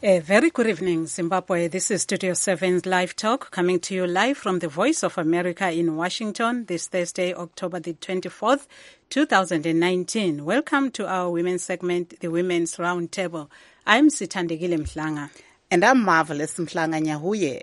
A very good evening, Zimbabwe. This is Studio 7's Live Talk, coming to you live from the Voice of America in Washington this Thursday, October the 24th, 2019. Welcome to our women's segment, the Women's Roundtable. I'm Sithandegile Mhlanga. And I'm Marvelous Mhlanga Nyahuye.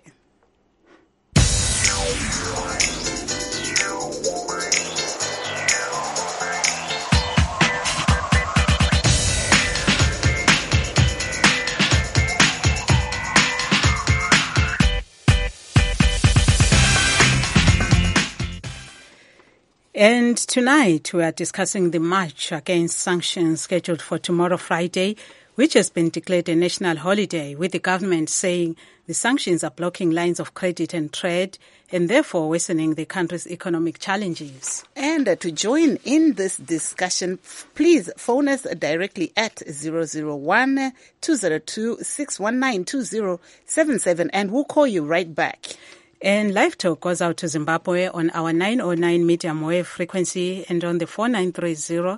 And tonight we are discussing the march against sanctions scheduled for tomorrow, Friday, which has been declared a national holiday, with the government saying the sanctions are blocking lines of credit and trade and therefore worsening the country's economic challenges. And to join in this discussion, please phone us directly at 001-202-619-2077 and we'll call you right back. And Live Talk goes out to Zimbabwe on our 909 medium wave frequency and on the 4930,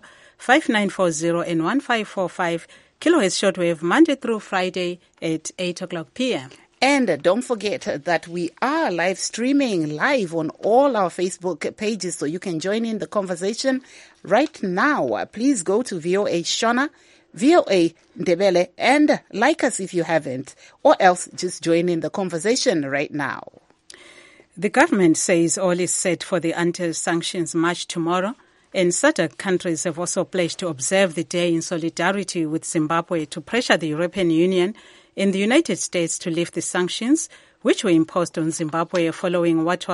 5940 and 1545 kilohertz shortwave Monday through Friday at 8 o'clock p.m. And don't forget that we are live streaming live on all our Facebook pages, so you can join in the conversation right now. Please go to VOA Shona, VOA Ndebele, and like us if you haven't, or else just join in the conversation right now. The government says all is set for the anti-sanctions march tomorrow, and SADC countries have also pledged to observe the day in solidarity with Zimbabwe to pressure the European Union and the United States to lift the sanctions, which were imposed on Zimbabwe following what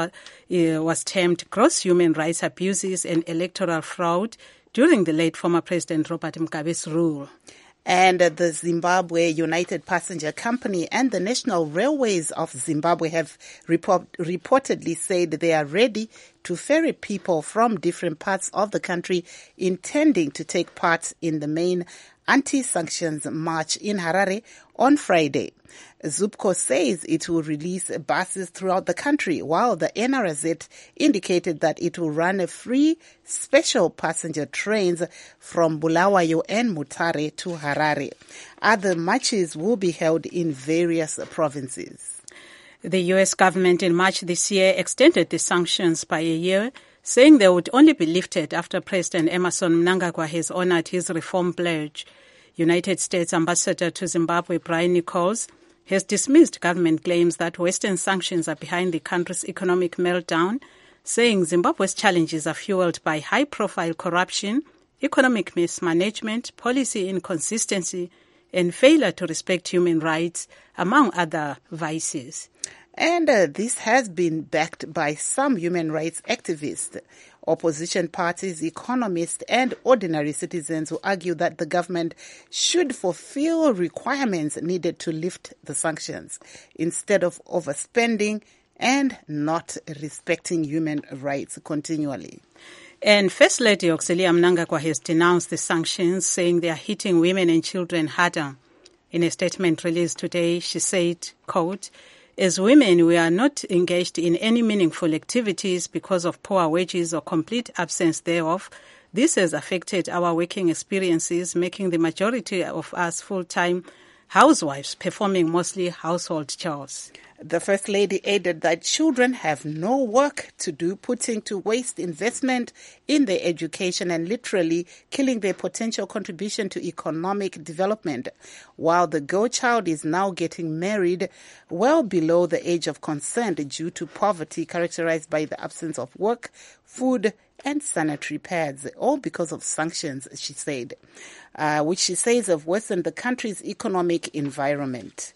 was termed gross human rights abuses and electoral fraud during the late former President Robert Mugabe's rule. And the Zimbabwe United Passenger Company and the National Railways of Zimbabwe have reportedly said they are ready to ferry people from different parts of the country intending to take part in the main anti-sanctions march in Harare on Friday. ZUPCO says it will release buses throughout the country, while the NRZ indicated that it will run free special passenger trains from Bulawayo and Mutare to Harare. Other marches will be held in various provinces. The U.S. government in March this year extended the sanctions by a year, saying they would only be lifted after President Emmerson Mnangagwa has honored his reform pledge. United States Ambassador to Zimbabwe Brian Nichols has dismissed government claims that Western sanctions are behind the country's economic meltdown, saying Zimbabwe's challenges are fueled by high-profile corruption, economic mismanagement, policy inconsistency, and failure to respect human rights, among other vices. And this has been backed by some human rights activists, opposition parties, economists, and ordinary citizens who argue that the government should fulfill requirements needed to lift the sanctions instead of overspending and not respecting human rights continually. And First Lady Auxilia Mnangagwa has denounced the sanctions, saying they are hitting women and children harder. In a statement released today, she said, quote, "As women, we are not engaged in any meaningful activities because of poor wages or complete absence thereof. This has affected our working experiences, making the majority of us full-time housewives performing mostly household chores." The First Lady added that children have no work to do, putting to waste investment in their education and literally killing their potential contribution to economic development, while the girl child is now getting married well below the age of consent due to poverty characterized by the absence of work, food, and sanitary pads, all because of sanctions, she said, which she says have worsened the country's economic environment.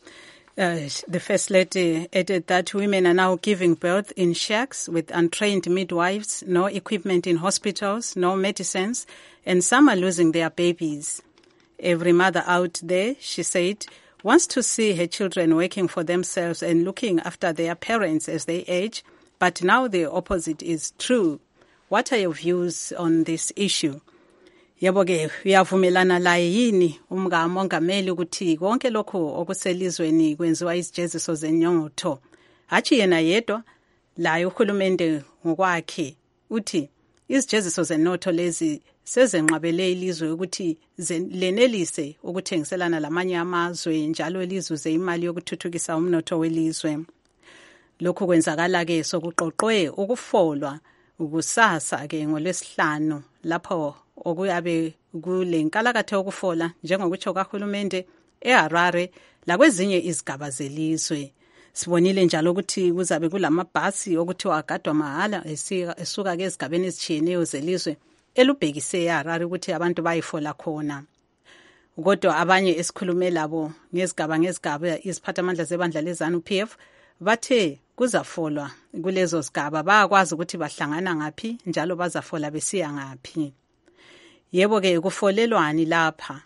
The First Lady added that women are now giving birth in shacks with untrained midwives, no equipment in hospitals, no medicines, and some are losing their babies. Every mother out there, she said, wants to see her children working for themselves and looking after their parents as they age, but now the opposite is true. What are your views on this issue? Yebo-ke uyavumelana laye yini umngamongameli ukuthi konke lokho okuselizweni kwenziwa izijeziso zenyongotho hathi yena yedwa la uhulumende ngokwakhe uthi izijeziso zenotho lezi sezenqabele ilizwe ukuthi lenelise ukuthengiselana lamanye amazwe njalo lizuze imali yokuthuthukisa umnotho welizwe. Lokhu kwenzakala-ke sokuqoqwe ukufolwa kusasa-ke ngoLwesihlanu lapho okuyabe kule nkalakatha ukufola njengokutsho kahulumende eHarare lakwezinye izigaba zelizwe. Sibonile njalo ukuthi kuzabe kulamabhasi okuthiwa agadwa mahala esuka-ke ezigabeni ezitshiyeneyo zelizwe elubhekise eHarare ukuthi abantu bayifola khona. Kodwa abanye esikhulume labo ngezigaba iziphathamandla zebandla leZANU-PF bathe kuzafolwa kulezo zigaba bayakwazi ukuthi bahlangana ngaphi njalo bazafola besiya ngaphi. Yebo-ke kufolelwani lapha.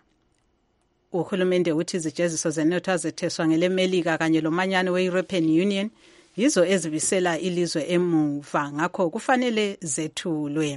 Uhulumende uthi izijeziso zenotho azetheswa ngeleMelika kanye lomanyano we-European Union yizo ezibisela ilizwe emuva, ngakho kufanele zethulwe.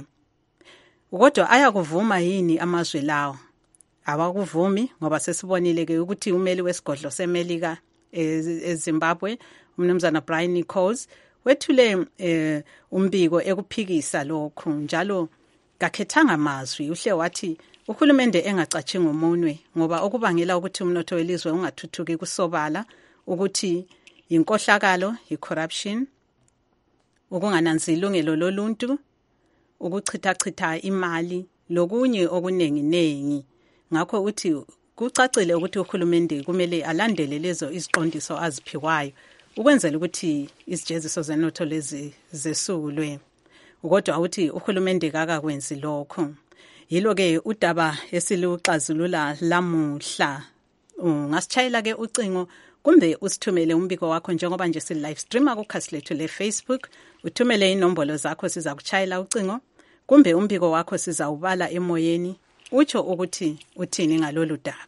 Kodwa ayakuvuma yini amazwe lawo? Awakuvumi ngoba sesibonile-ke ukuthi umeli wesigodlo seMelika eZimbabwe umnumzana Brian Nichols wethule umbiko ekuphikisa lokhu njalo kakhethanga amazwi. Uhle wathi uhulumende engacathi ngomunwe ngoba okubangela ukuthi umnotho welizwe ungathuthuki kusobala ukuthi inkohlakalo, i-corruption, ukungananzi ilungelo loluntu, ukuchithachitha imali lokunye okuningi. Ngakho uthi kucacile ukuthi uhulumende kumele alandele lezo iziqondiso aziphiwayo ukwenzela ukuthi izijeziso zenotho lezi zesulwe. Kodwa uthi uhulumende kakakwenzi lokho. Yilo-ke udaba esiluxazulula lamuhla. Ungasitshayela-ke ucingo kumbe usithumele umbiko wakho njengoba nje si-live streama kukhasi lethu le-Facebook. Uthumele inombolo zakho siza kutshayela ucingo kumbe umbiko wakho sizawubala emoyeni utsho ukuthi uthini ngalolu daba.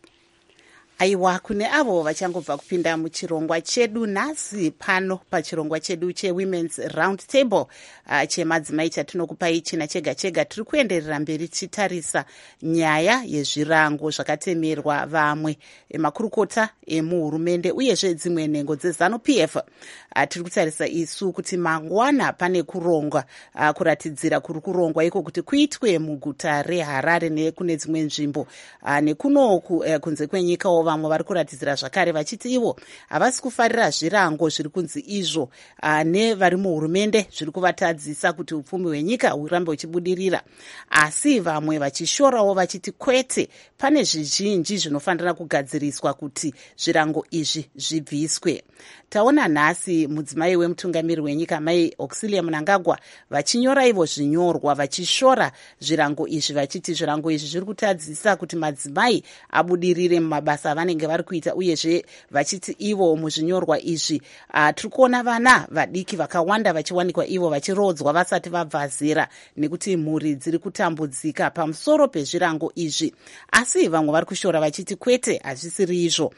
Aiwa, kune avo vachangobva kupinda muchirongwa chedu nhasi pano pachirongwa chedu cheWomen's Round Table chemadzimai chatinokupai china chega chega. Tiri kuenderera mberi tichitarisa nyaya yezvirango zvakatemerwa vamwe makurukota emuhurumende uyezve dzimwe nhengo dzeZANU-PF. Tiri kutarisa isu kuti mangwana pane kurongwa kuratidzira kuri kurongwa iko kuti kuitwe muguta reHarare nekune dzimwe nzvimbo nekunoku kunze kwenyika. Vamwe vari kuratidzira zvakare vachiti ivo havasi kufarira zvirango zviri kunzi izvo nevari muhurumende zviri kuvatadzisa kuti upfumi hwenyika hurambe huchibudirira, asi vamwe vachishorawo vachiti kwete, pane zvizhinji zvinofanira kugadziriswa kuti zvirango izvi zvibviswe. Taona nhasi mudzimai wemutungamiri wenyika mai Auxilia Mnangagwa vachinyora ivo zvinyorwa vachishora zvirango izvi vachiti zvirango izvi zviri kutadzisa kuti madzimai abudirire mumabasa avanenge vari kuita, uyezve vachiti ivo muzvinyorwa izvi tiri kuona vana vadiki vakawanda vachiwanikwa ivo vachirodzwa vasati vabva zera nekuti mhuri dziri kutambudzika pamusoro pezvirango izvi. Asi vamwe vari kushora vachiti kwete, hazvisiri izvo.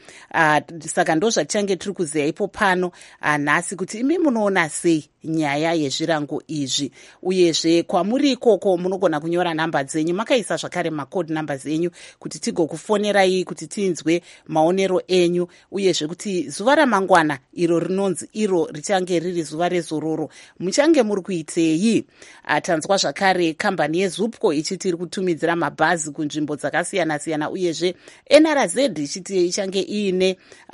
Saka ndo zvatichange tiri kuziva ipo pano nhasi kuti imi munoona sei nyaya yezvirango izvi, uyezve kwamuri ikoko munogona kunyora nhamba dzenyu, makaisa zvakare macode numbers enyu kuti tigokufonerai kuti tinzwe maonero enyu, uyezve kuti zuva ramangwana iro rinonzi iro richange riri zuva rezororo muchange muri kuitei. Tanzwa zvakare kambani yeZupco ichiti iri kutumidzira mabhazi kunzvimbo dzakasiyana siyana, uyezve NRZ ichiti ichange iine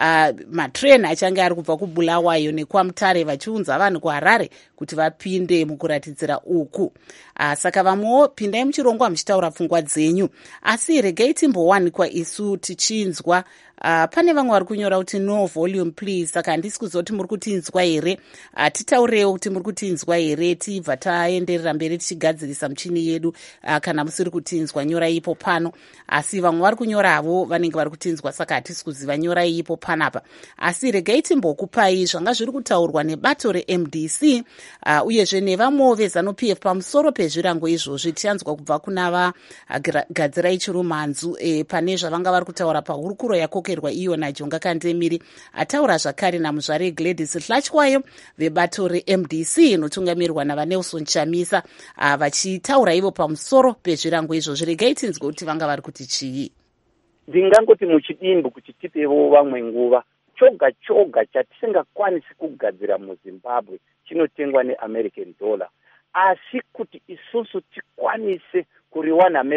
matreni achange ari kubva kuBulawayo nekwaMutare vachiunza vanhu kuHarare kuti vapinde mukuratidzira uku. Saka vamwewo pindai muchirongwa muchitaura pfungwa dzenyu, asi regai timbowanikwa isu tichinzwa. Pane vamwe vari kunyora kuti no volume please, saka handisi kuziva kuti muri kutinzwa here. Titaurewo kuti muri kutinzwa here tibva taenderera mberi tichigadzirisa michini yedu. Kana musiri kutinzwa nyorai ipo pano, asi vamwe vari kunyoravo vanenge vari kutinzwa, saka hatisi kuziva, nyorai ipo panapa. Asi regai timbokupai zvanga zviri kutaurwa nebato reMDC uyezve nevamwewo veZANU-PF pamusoro pezvirango izvozvi. Tichanzwa kubva kuna vaGadzirai Chirumanzu pane zvavanga vari kutaura pahurukuro yakokerwa iyo naJonga Kandemiri. Ataura zvakare namuzvare Gladys Hlatywayo vebato reMDC inotungamirwa navaNelson Chamisa vachitaura ivo pamusoro pezvirango izvozvi. Regai tinzwe kuti vanga vari kuti chii. Ndingangoti muchidimbu kuti tipewo vamwe nguva. Choga choga chatisingakwanisi kugadzira muZimbabwe chinotengwa neAmerican dollar, asi kuti isusu tikwanise kuri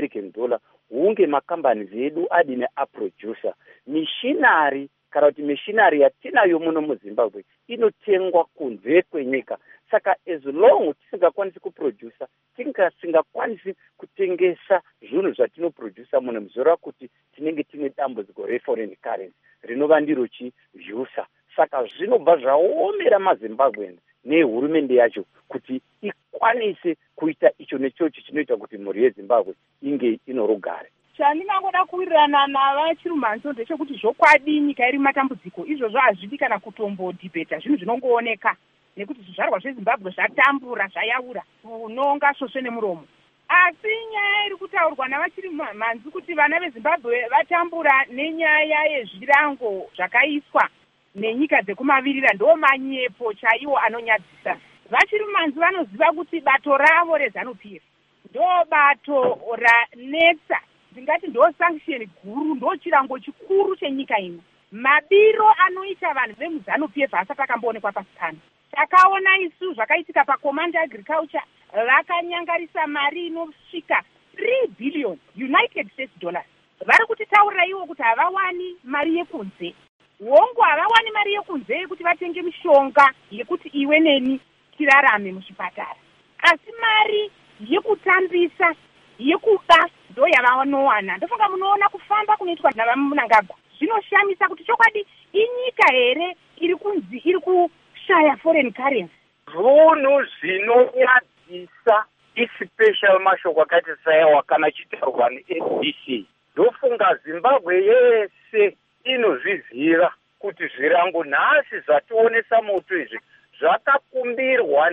$1 hunge macompanies edu adine aproducer mishinari kana kuti mishinari yatinayo muno muZimbabwe inotengwa kunze kwenyika. Saka as long tisingakwanisi kuproducer, tisingakwanisi kutengesa zvinhu zvatinoproducer muno, muzora kuti tinenge tine dambudziko reforeign currency rinova ndiro chizhusa. Saka zvinobva zvaomera maZimbabweans nehurumende yacho kuti ikwanise kuita icho nechocho chinoita kuti mhuri yeZimbabwe inge inorugare. Chandingangoda kuwirirana navachirumanzo ndechekuti zvokwadi nyika iri matambudziko izvozvo hazvidi kana kutombodhibheta zvinhu zvinongooneka, nekuti zvizvarwa zveZimbabwe zvatambura zvayaura unonga svosve nemuromo. Asi nyaya iri kutaurwa navachirumanzo kuti vana veZimbabwe vatambura nenyaya yezvirango zvakaiswa nenyika dzekumavirira ndo manyepo chaiwo anonyadzisa. Vachirumanzo vanoziva kuti bato ravo reZANU-PF ndo bato ranetsa, ndingati ndo sanction guru, ndo chirango chikuru chenyika ino. Mabiro anoita vanhu vemuZANU-PF asati akamboonekwa pasi pano. Takaona isu zvakaitika paCommand Agriculture, vakanyangarisa mari inosvika 3 billion United States dollars. Vari kutitaurira ivo kuti havawani mari yekunze. Wongo havawani mari yekunze yekuti vatenge mishonga yekuti iwe neni tirarame muchipatara. Asi mari yekutambisa, yekuba ndo yavanowana. Ndofunga munoona kufamba kunoitwa navaMnangagwa. Zvinoshamisa kuti chokwadi inyika here iri kunzi iri kushaya foreign currency. Zvinhu zvinonyadzisa ispecial mashoko akati sayawa kana chitaurwa neMDC. Ndofunga Zimbabwe yese inozviziva kuti zvirango nhasi zvationesa moto izvi zvakakumbirwa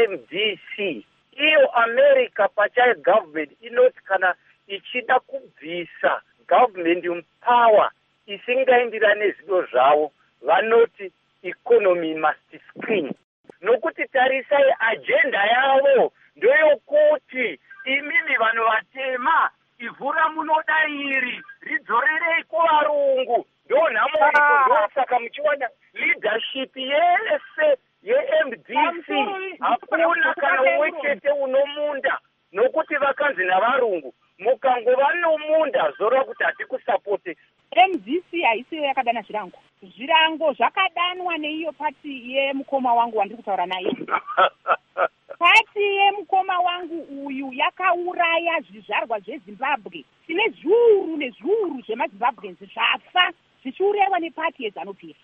neMDC. Iyo America pachayo government inoti kana ichida kubvisa government power isingaenderani nezido zvavo, vanoti economy must screen. Nokuti tarisai agenda yavo ndoyokuti imimi vanhu vatema ivhura munoda iri ridzorerei kuvarungu. Ndo nhamo ndo saka muchiwana leadership yese yeMDC hakuna kana umwe chete unomunda, nokuti vakanzi navarungu mukangova nomunda zora kuti hatikusapote. MDC haisiyo yakadana zvirango. Zvirango zvakadanwa neiyo pati yemukoma wangu wandiri kutaura naye. Pati yemukoma wangu uyu yakauraya zvizvarwa zveZimbabwe. Tine zviuru nezviuru zvemaZimbabweans zvafa zvichiuraiwa nepati yeZANU-PF.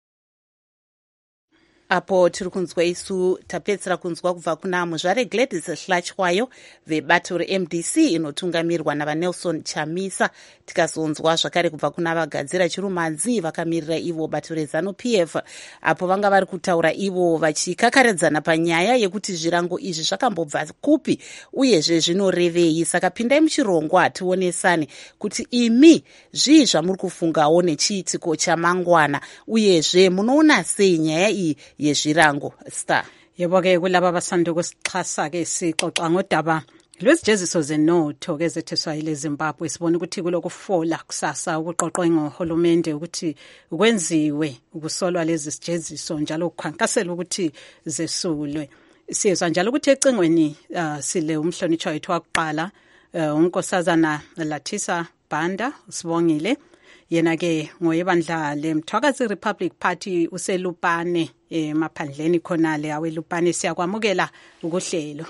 Apo tiri kunzwa isu tapedzera kunzwa kubva kuna muzvare Gladys Hlachwayo vebato reMDC inotungamirwa navaNelson Chamisa, tikazonzwa zvakare kubva kuna vagadzira chirumanzi vakamirira ivo bato reZANU-PF, apo vanga vari kutaura ivo vachikakaradzana panyaya yekuti zvirango izvi zvakambobva kupi uyezve zvinorevei. Saka pindai muchirongwa tionesane kuti imi zvii zvamuri kufungawo nechiitiko chamangwana, uyezve munoona sei nyaya iyi yezvirango. Star yebo-ke kulaba basanda kusixhasa-ke sixoxa ngodaba lwezijeziso zenotho ke ezetheswa yile Zimbabwe. Sibona ukuthi kulokufola kusasa ukuqoqwe ngohulumende ukuthi kwenziwe ukusolwa lezi zijeziso njalo ukukhankasela ukuthi zesulwe. Siyezwa njalo ukuthi ecingweni sile umhlonitshwa wethu wakuqala unkosazana Lathisa Banda Sibongile, yena-ke ngoyebandla leMthwakazi Republic Party uselupane emaphandleni khonale awelupane. Siyakwamukela ukuhlelo.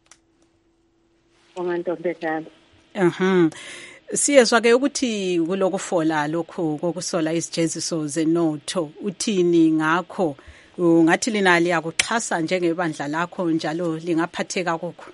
Siyezwa-ke ukuthi kulokufola lokhu kokusola izijeziso zenotho, uthini ngakho? Ungathi lina liyakuxhasa njengebandla lakho njalo lingaphatheka kokho?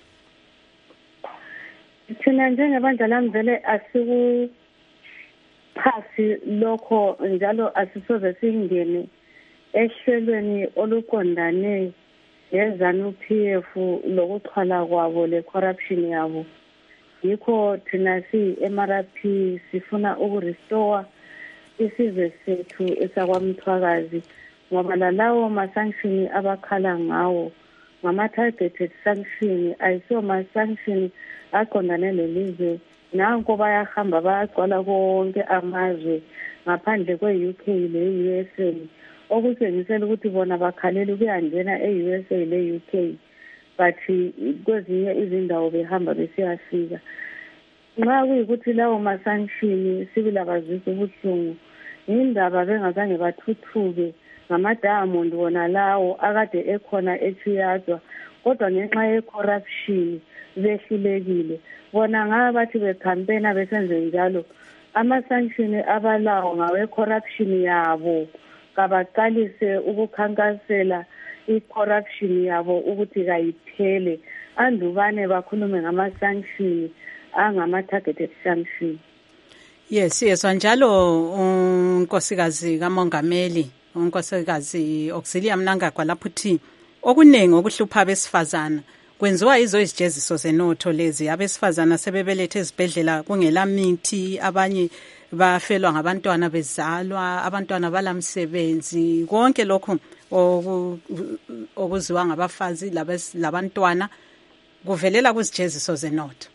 Thina njengebandla lami vele asiku phasi lokho njalo asisoze singene ehlelweni oluqondane neZANU-PF lokuxhala kwabo le-corruption yabo. Yikho thina si-MRP sifuna ukurestore isizwe sethu esakwamthwakazi, ngoba lalawo ma-sanction abakhala ngawo ngama-targeted sanction, ayisiwo ma-sanction aqondane lelizwe. Nanko bayahamba bayagcwala konke amazwe ngaphandle kwe-UK le-USA, okutshengisela ukuthi bona bakhalela ukuyangena e-USA le-UK, but kwezinye izindawo behamba besiyafika. nxa kuyikuthi lawo masanction sibili abazisa ubuhlungu yindaba bengazange bathuthuke ngama-diamond wona lawo akade ekhona echiyadwa kodwa ngenxa ye-corruption behlulekile bona ngaba bathi bekhampena besenze njalo ama-sanction abalawo ngawe-corruption yabo kabaqalise ukukhankasela i-corruption yabo ukuthi kayiphele andubane bakhulume ngama-sanction angama-targeted sanction. Yes, yezwa njalo unkosikazi kamongameli unkosikazi Auxilia Mnangagwa lapho uthi okuningi okuhlupha abesifazana kwenziwa izo izijeziso zenotho lezi. Abesifazana sebebelethe ezibhedlela kungela mithi, abanye bafelwa ngabantwana bezalwa, abantwana balamsebenzi, konke lokho okuziwa ngabafazi labantwana kuvelela kuzijeziso zenotho.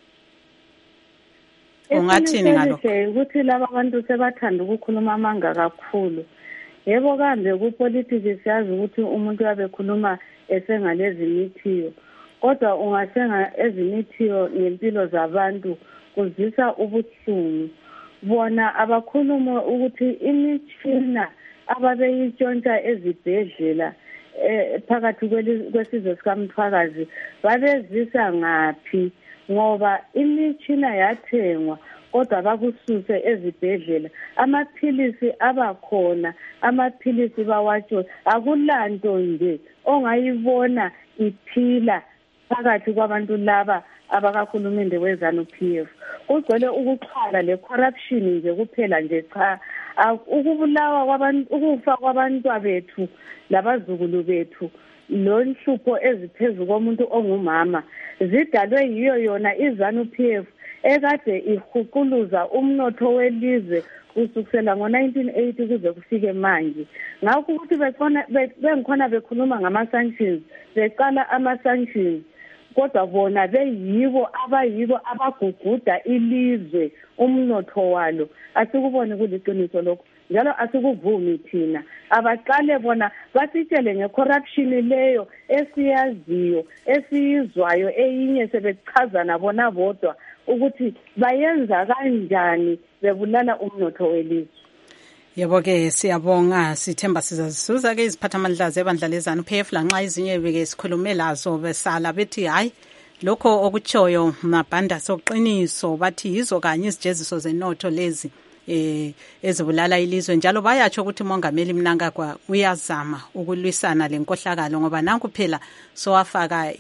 Ungathini ngalokho? Ukuthi laba bantu sebathanda ukukhuluma amanga kakhulu. Yebo kambe kupolitics siyazi ukuthi umuntu uyabekhuluma esengalezi mithiyo. Kodwa ungasenga ezimithiyo ngempilo zabantu kuzisa ubuhlungu. Bona abakhuluma ukuthi imitshina ababeyitshontsha ezibhedlela phakathi kwesizwe sikamthwakazi babezisa ngaphi ngoba imitshina yathengwa kodwa bakususe ezibhedlela amaphilisi abakhona amaphilisi bawatsho akulanto nje ongayibona iphila phakathi kwabantu laba abakakhulumende weZANU-PF kugcwele ukuxhala le-corruption nje kuphela nje cha ukubulawa kwabantu ukufa kwabantwana bethu labazukulu bethu lonhlupho eziphezulu komuntu ongumama zidalwe yiyo yona iZANU-PF ekade ihuquluza umnotho welizwe kusukela ngo-1980 kuze kufike manje. Ngakho ukuthi bengikhona bekhuluma ngama-sanctions beqala ama-sanctions kodwa bona beyibo abaguguda ilizwe umnotho walo asikubone kuliqiniso lokho njalo asikuvumi thina abaqale bona basitshele nge-corruption leyo esiyaziyo esiyizwayo eyinye sebechazana bona bodwa ukuthi bayenza kanjani bebulala umnotho welizwe. Yebo-ke siyabonga sithemba sizazisuza-ke iziphathamandla zebandla leZANU-PF lanxa izinye beke sikhulume lazo besala bethi hayi lokho okutshoyo mabhanda soqiniso bathi yizo kanye izijeziso zenotho lezi ezibulala ilizwe njalo bayatsho ukuthi umongameli Mnangagwa uyazama ukulwisana lenkohlakalo ngoba nanku phela sowafaka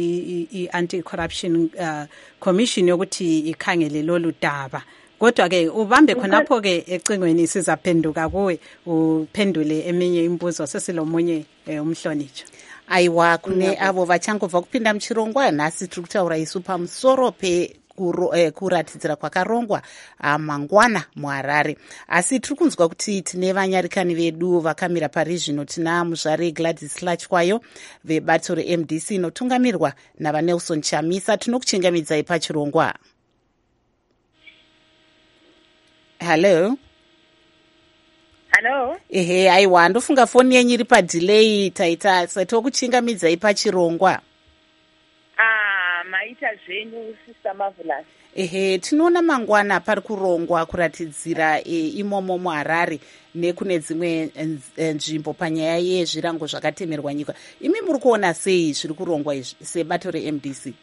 i-anti-corruption commission yokuthi ikhangele lolu daba. Kodwa-ke ubambe khonapho-ke ecingweni sizaphenduka kuwe uphendule eminye imibuzo sesilomunye umhlonitsho. Aiwa kune avo vachangobva kupinda muchirongwa nhasi tiri kutaura isu pamusoro kuratidzira kwakarongwa mangwana muHarare asi tiri kunzwa kuti tine vanyarikani vedu vakamira pari zvino tina muzvare Gladys Hlachwayo vebato reMDC inotungamirwa navaNelson Chamisa tinokuchingamidzai pachirongwa. Hello. Hello. Ehe aiwa ndofunga foni yenyu iri padelay taita satokuchingamidzai pachirongwa. Maita zvenyu Sister Marvelous. Ehe tinoona mangwana pari kurongwa kuratidzira imomo muHarare nekune dzimwe nzvimbo panyaya yezvirango zvakatemerwa nyika. Imi muri kuona sei zviri kurongwa izvi sebato reMDC?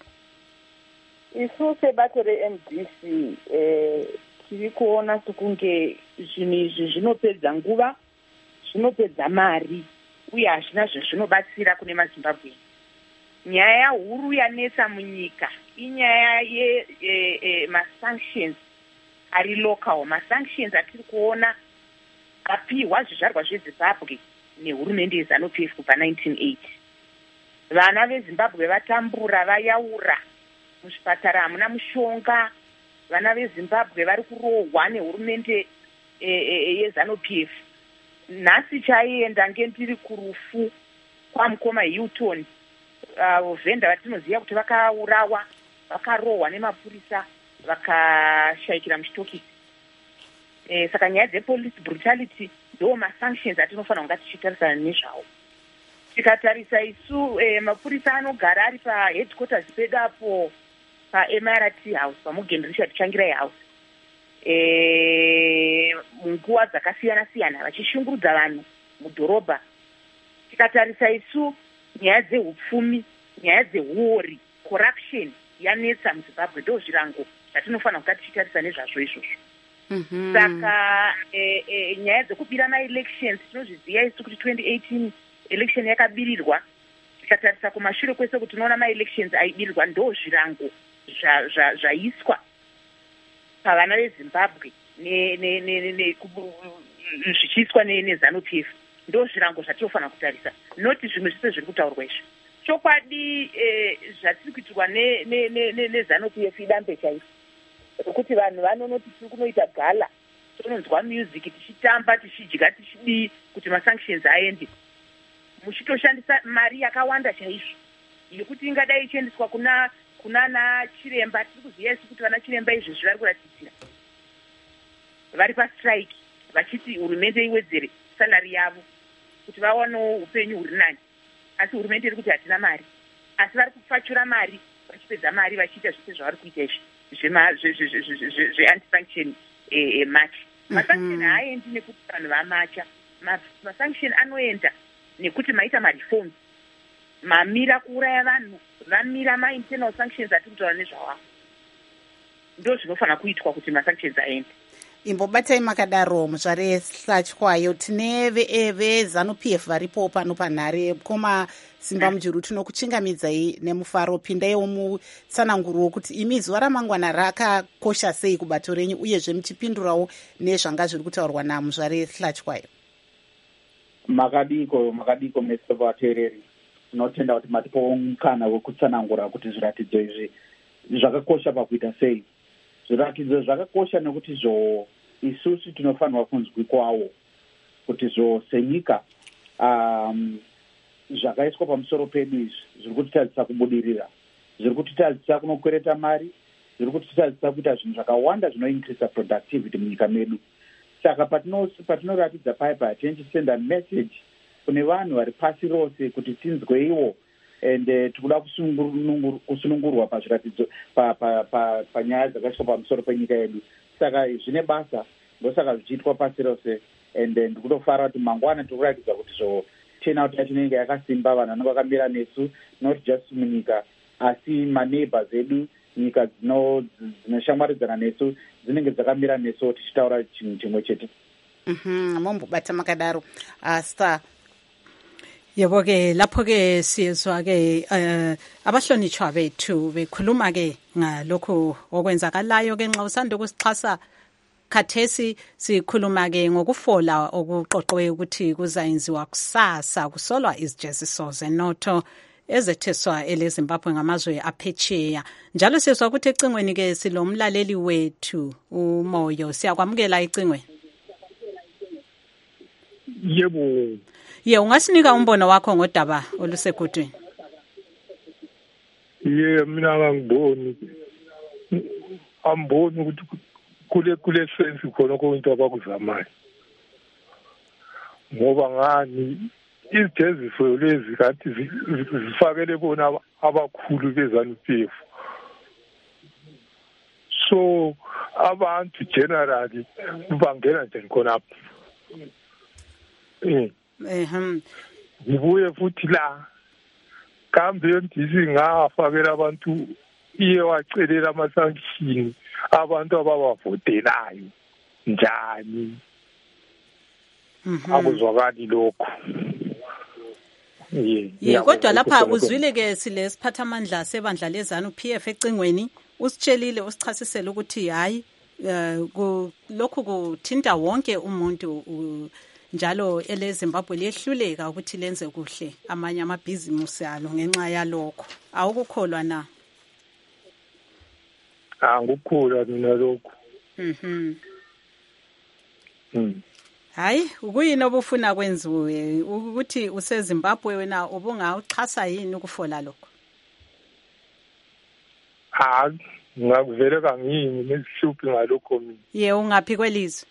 Isu sebato reMDC tiri kuona sekunge zvinhu izvi zvinopedza nguva, zvinopedza mari uye hazvina zvezvinobatsira kune maZimbabwe. Nyaya huru yanetsa munyika inyaya ma-sanctions ari local, ma-sanctions atiri kuona apiwa zvizvarwa zveZimbabwe nehurumende yeZANU-PF kubva 1980. Vana veZimbabwe vatambura, vayaura muzvipatara, hamuna mushonga. Vana veZimbabwe vari kurohwa nehurumende yeZANU-PF. Nhasi chaienda ngendiri kurufu kwamukoma Hilton. Venda vatinoziva kuti vakaurawa, vakarohwa nemapurisa, vakashayikira muchitokisi. Saka nyaya dzepolice brutality ndo ma-sanctions atinofanira kunga tichitarisana nezvawo. Tikatarisa isu mapurisa anogara ari paheadquarters pedapo paMRT house paMorgan Richard Changirai house munguva dzakasiyana-siyana vachishungurudza vanhu mudhorobha. Tikatarisa isu nyaya dzehupfumi, nyaya dzeuori, corruption yanetsa muZimbabwe, ndo zvirango zvatinofanira kuta tichitarisa nezvazvo izvozvo. Saka nyaya dzekubira ma-elections tinozviziva isu kuti 2018 election yakabirirwa. Tikatarisa kumashure kwese kuti tinoona ma-elections aibirirwa, ndo zvirango zvaiswa pavana veZimbabwe zvichiiswa neZANU-PF. Ndo zvirango zvatinofanira kutarisa, noti zvimwe zvese zviri kutaurwa izvo. Chokwadi zvatiri kuitirwa neZANU-PF idambe chaizvo, rokuti vanhu vanonoti tiri kunoita gala, tononzwa music, tichitamba, tichidya, tichidii kuti masanctions aende. Muchitoshandisa mari yakawanda chaizvo yekuti ingadai ichiendeswa kuna chiremba. Tiri kuziva isu kuti vana chiremba izvezvi vari kuratidzira vari pastrike vachiti hurumende iwedzere salari yavo kuti vawanewo upenyu huri nani, asi hurumende iri kuti hatina mari, asi vari kupfachura mari, vachipedza mari vachiita zvese zvavari kuita izvi zve-anti-sanction march. Masanction haaendi nekuti vanhu vamacha, masanction anoenda nekuti maita mareforms, mamira kuuraya vanhu, vamira ma-internal sanctions atiri kutaura nezvawavo. Ndo zvinofanira kuitwa kuti masanctions aende. Imbobatai makadaro muzvare Hlatywayo, tine veZANU-PF varipo pano panhare. Koma Simba Mujuru, tinokuchingamidzai nemufaro. Pindaiwo mutsananguro wokuti imi zuva ramangwana rakakosha sei kubato renyu, uyezve muchipindurawo nezvanga zviri kutaurwa namuzvare Hlatywayo. Makadiko mese vateereri, tinotenda kuti matipo mukana wekutsanangura kuti zviratidzo izvi zvakakosha pakuita sei. Zviratidzo zvakakosha nekuti isusu tinofanirwa kunzwi kwawo kuti senyika zvakaiswa pamusoro pedu izvi zviri kutitadzisa kubudirira, zviri kutitadzisa kunokwereta mari, zviri kutitadzisa kuita zvinhu zvakawanda zvinoincreasa productivity munyika medu. Saka patinoratidza paya tichisenda message kune vanhu vari pasi rose kuti tinzweiwo, ende tikuda kusunungurwa pazviratidzo panyaya dzakaiswa pamusoro penyika yedu. Saka zvine basa, ndosaka zvichiitwa pasi rose, ende ndikutofara kuti mangwana tiri kuratidza kuti turnout yacho inenge yakasimba, vanhu vanenge vakamira nesu, not just munyika asi maneighbors edu, nyika dzinoshamwaridzana nesu dzinenge dzakamira nesu tichitaura chinhu chimwe chete. Mombobata makadaro. Star. Yebo-ke lapho-ke siyezwa-ke abahlonitshwa bethu bekhuluma-ke ngalokhu okwenzakalayo-ke nxa usanda ukusixhasa khathesi. Sikhuluma-ke ngokufola okuqoqwe ukuthi kuzayenziwa kusasa, kusolwa izijeziso zenotho ezetheswa eleZimbabwe ngamazwe aphetsheya. Njalo siyezwa ukuthi ecingweni-ke silomlaleli wethu uMoyo. Siyakwamukela ecingweni. Yebo. Ungasinika umbono wakho ngodaba olusegudwini? Mina angiboni ukuthi kule sense khona konke abakuzamayo. Ngoba ngani izijeziso lezi kanti zifakele bona abakhulu beZANU-PF. So abantu generally bangena njani khonapho. Ngibuye futhi la kambe MDC ngafakela abantu iye wacelela amasanction abantu ababavotelayo njani. Akuzwakali lokho. Kodwa lapha uzwile-ke silesiphathamandla sebandla leZANU-PF ecingweni, usitshelile usichasisele ukuthi hayi lokhu kuthinta wonke umuntu, njalo eleZimbabwe liyehluleka ukuthi lenze kuhle amanye amabhizimusi alo ngenxa yalokho. Awukukholwa na? Angikukholwa mina lokho. Hayi, ukuyini obufuna kwenziwe ukuthi useZimbabwe wena ubungawuxhasa yini ukufola lokho? Ngakuvele kangini nesihluphi ngalokho mina. Ungaphi kwelizwe?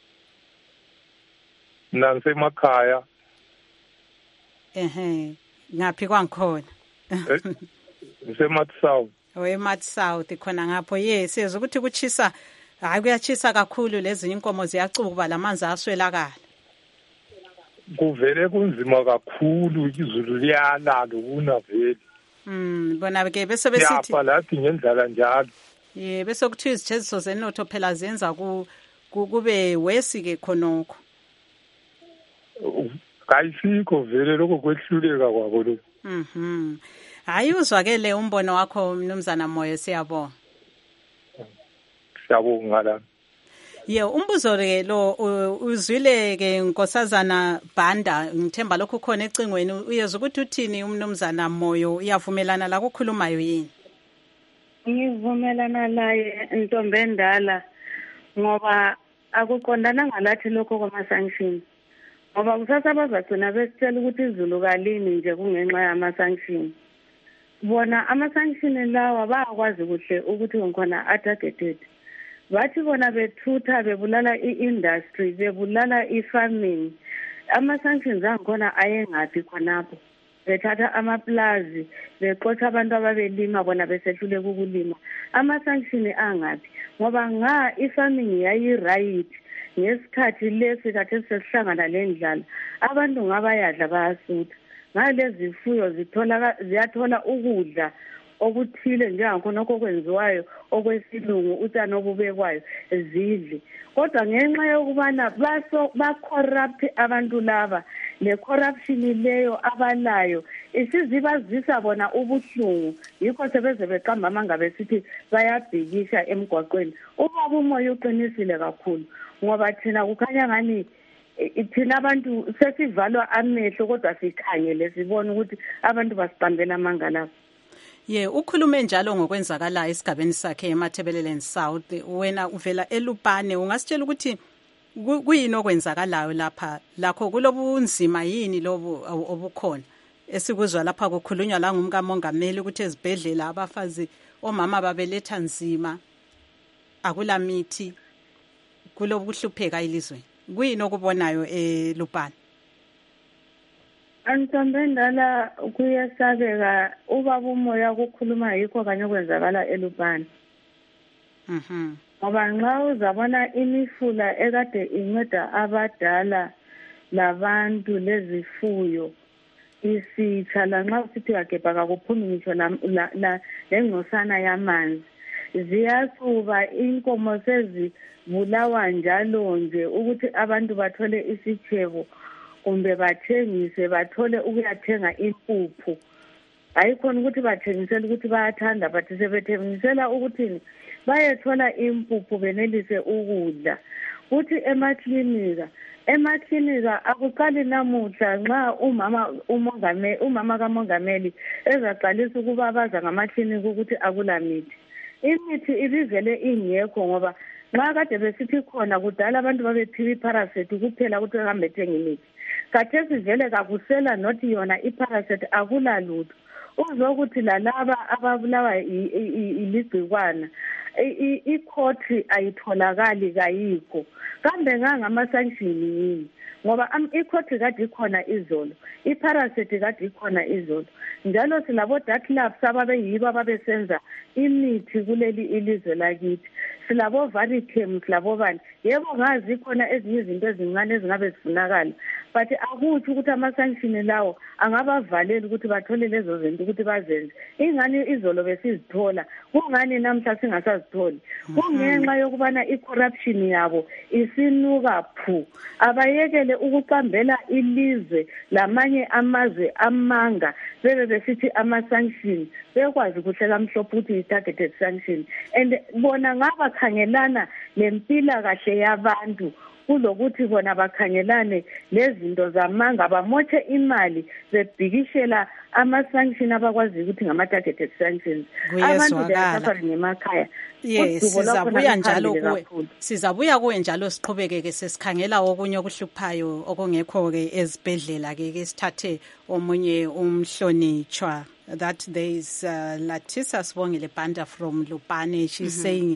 Ngisemakhaya. Ngaphi kwangikhona? NgiseMatsau. we-Mart South khona ngapho. Yes, siyezwa ukuthi kuchisa, hayi kuyachisa kakhulu, lezinye inkomo ziyacuba, lamanzi aswelakala. Kuvele kunzima kakhulu, izulu liyana lokuna vele. Bona ke bese besithi yapha lathi ngendlela njalo. Bese kuthiwa izijeziso zenotho phela zenza kube wesi ke khonokho. Kayisikho vele lokho kwehluleka kwabo lokho. Hayi uzwakele umbono wakho Mnumzana Moyo, siyabonga. Siyabonga la. Umbuzo ke lo uzwile ke Nkosazana Banda, ngithemba lokho khona ecingweni, uyezwa ukuthi uthini uMnumzana Moyo, uyavumelana la kukhulumayo yini? Ngivumelana naye Ntombi Endala, ngoba akuqondana ngalathi lokho kwama-sanction. Ngoba kusasa bazagcina besitshela ukuthi izulu kalini nje kungenxa yama-sanction. Bona ama-sanction lawa bayakwazi kuhle ukuthi ngikhona a-targeted. Bathi bona bethutha bebulala i-industry, bebulala i-farming. Ama-sanctions angikhona ayengaphi khonapho. Bethatha amaplazi, bexotsha abantu ababelima bona besehluleka ukulima. Ama-sanction angaphi? Ngoba i-farming yayi-right. Ngesikhathi lesi kade sesihlangana lendlala, abantu ngabayadla bayasutha. Ngalezi zifuyo ziyathola ukudla okuthile njengakhonokho okwenziwayo okwesilungu, utshani obubekwayo zidle. Kodwa ngenxa yokubana ba-corrupt abantu laba, le corruption leyo abalayo isizibazisa bona ubuhlungu, yikho sebeze beqamba amanga besithi bayabhikisha emgwaqweni. Ubaba uMoyo uqinisile kakhulu, ngoba thina kukhanya ngani thina abantu sesivalwa amehlo kodwa sikhangele sibona ukuthi abantu basiqambela amanga lapho. Ukhulume njalo ngokwenzakala esigabeni sakhe eMathebeleleni South. Wena uvela eLupane, ungasitshela ukuthi kuyini okwenzakalayo lapha? Lakho kulobunzima yini lobu obukhona esikuzwa lapha kukhulunywa la ngumkamongameli ukuthi ezibhedlela abafazi omama babeletha nzima, akula mithi, kulobuhlupheka elizweni? Kuyini okubonayo eLupane? Ntombi Endala, kuyesabeka ubaba uMoya ukukhuluma yikho kanye okwenzakala eLupane. Ngoba nxa uzabona imifula ekade inceda abadala labantu lezifuyo isitsha, lanxa usithi yagebha kakuphumi ngisho lengcosana yamanzi, ziyasuba inkomo sezibulawa njalo nje ukuthi abantu bathole isitshebo kumbe bathengise bathole ukuyathenga impuphu. Ayikhona ukuthi bathengisela ukuthi bayathanda, but sebethengisela ukuthi bayethola impuphu benelise ukudla. Kuthi emaklinika akuqali namuhla nxa umama kamongameli ezaqalisa ukubabaza ngamaklinika ukuthi akula mithi. Imithi ibivele ingekho, ngoba nxa kade besithi khona kudala abantu babephiwa iparacet kuphela ukuthi hambe thenga imithi. Khathesi vele kakusela nothi yona iparacet akula lutho. Uzokuthi lalaba ababulawa iligcikwana ikhoti ayitholakali kayikho. Kambe ngangama-sanction yini? Ngoba ikhoti kade ikhona izolo, iparacet kade ikhona izolo, njalo silabo Darklabs ababeyibo ababesenza imithi kuleli ilizwe lakithi. Silabo Varichem, silabo bani. Yebo ngazi khona ezinye izinto ezincane ezingabe zifunakala, but akuthi ukuthi ama-sanction lawo angabavaleli ukuthi bathole lezo zinto ukuthi bazenze. Ingani izolo besizithola, kungani namhla singasazitholi? Kungenxa yokubana i-corruption yabo isinuka phu. Abayekele ukuqambela ilizwe lamanye amazwe amanga bebe besithi ama-sanction, bekwazi kuhle kamhlophe ukuthi i-targeted sanction. And bona ngabakhangelana lempilakahle yabantu kulokuthi bona bakhangelane lezinto zamanga, bamotshe imali bebhikishela ama-sanction abakwazi ukuthi ngama-targeted sanctions. Abantu bayasafari ngemakhaya. Sizabuya njalo kuwe. Sizabuya kuwe njalo siqhubeke sesikhangela okunye okuhluphayo okungekho-ke ezibhedlela-ke sithathe omunye umhlonitshwa. That there is Latisa Sibongile Banda from Lupane. She's saying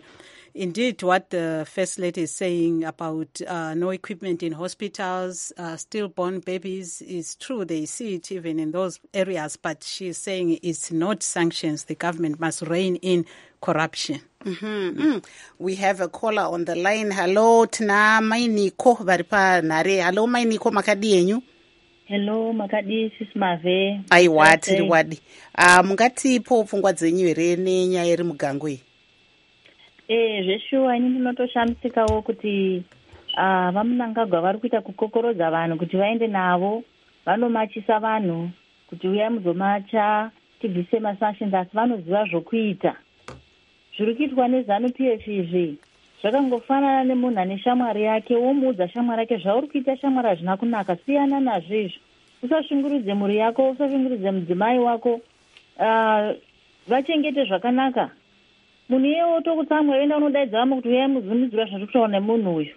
Indeed, what the First Lady is saying about no equipment in hospitals, stillborn babies is true. They see it even in those areas, but she's saying it's not sanctions. The government must rein in corruption. We have a caller on the line. Hello, tina Mainiko varipa nare. Hello, Mainiko, makadi yenyu? Hello, makadi sismave. Aiwa, tiri wadi. Mungatipo pfungwa dzenyu here nenyaya iri mugangwe? Zveshuwa ini ndinotoshamisikawo kuti vamunangagwa vari kuita kukokorodza vanhu kuti vaende navo vanomachisa vanhu kuti uyai muzomacha tibvise masanctions, asi vanoziva zvokuita. Zviri kuitwa neZANU-PF izvi zvakangofanana nemunhu ane shamwari yake, womuudza shamwari yake zvauri kuita shamwari hazvina kunaka, siyana nazvo izvo. Usashunguridze mhuri yako, usashunguridze mudzimai wako, vachengete zvakanaka. Munhu iyewo tokutsamwa yoenda unodaidza vamwe kuti uyai muzimudzira zviri kutaura nemunhu uyu.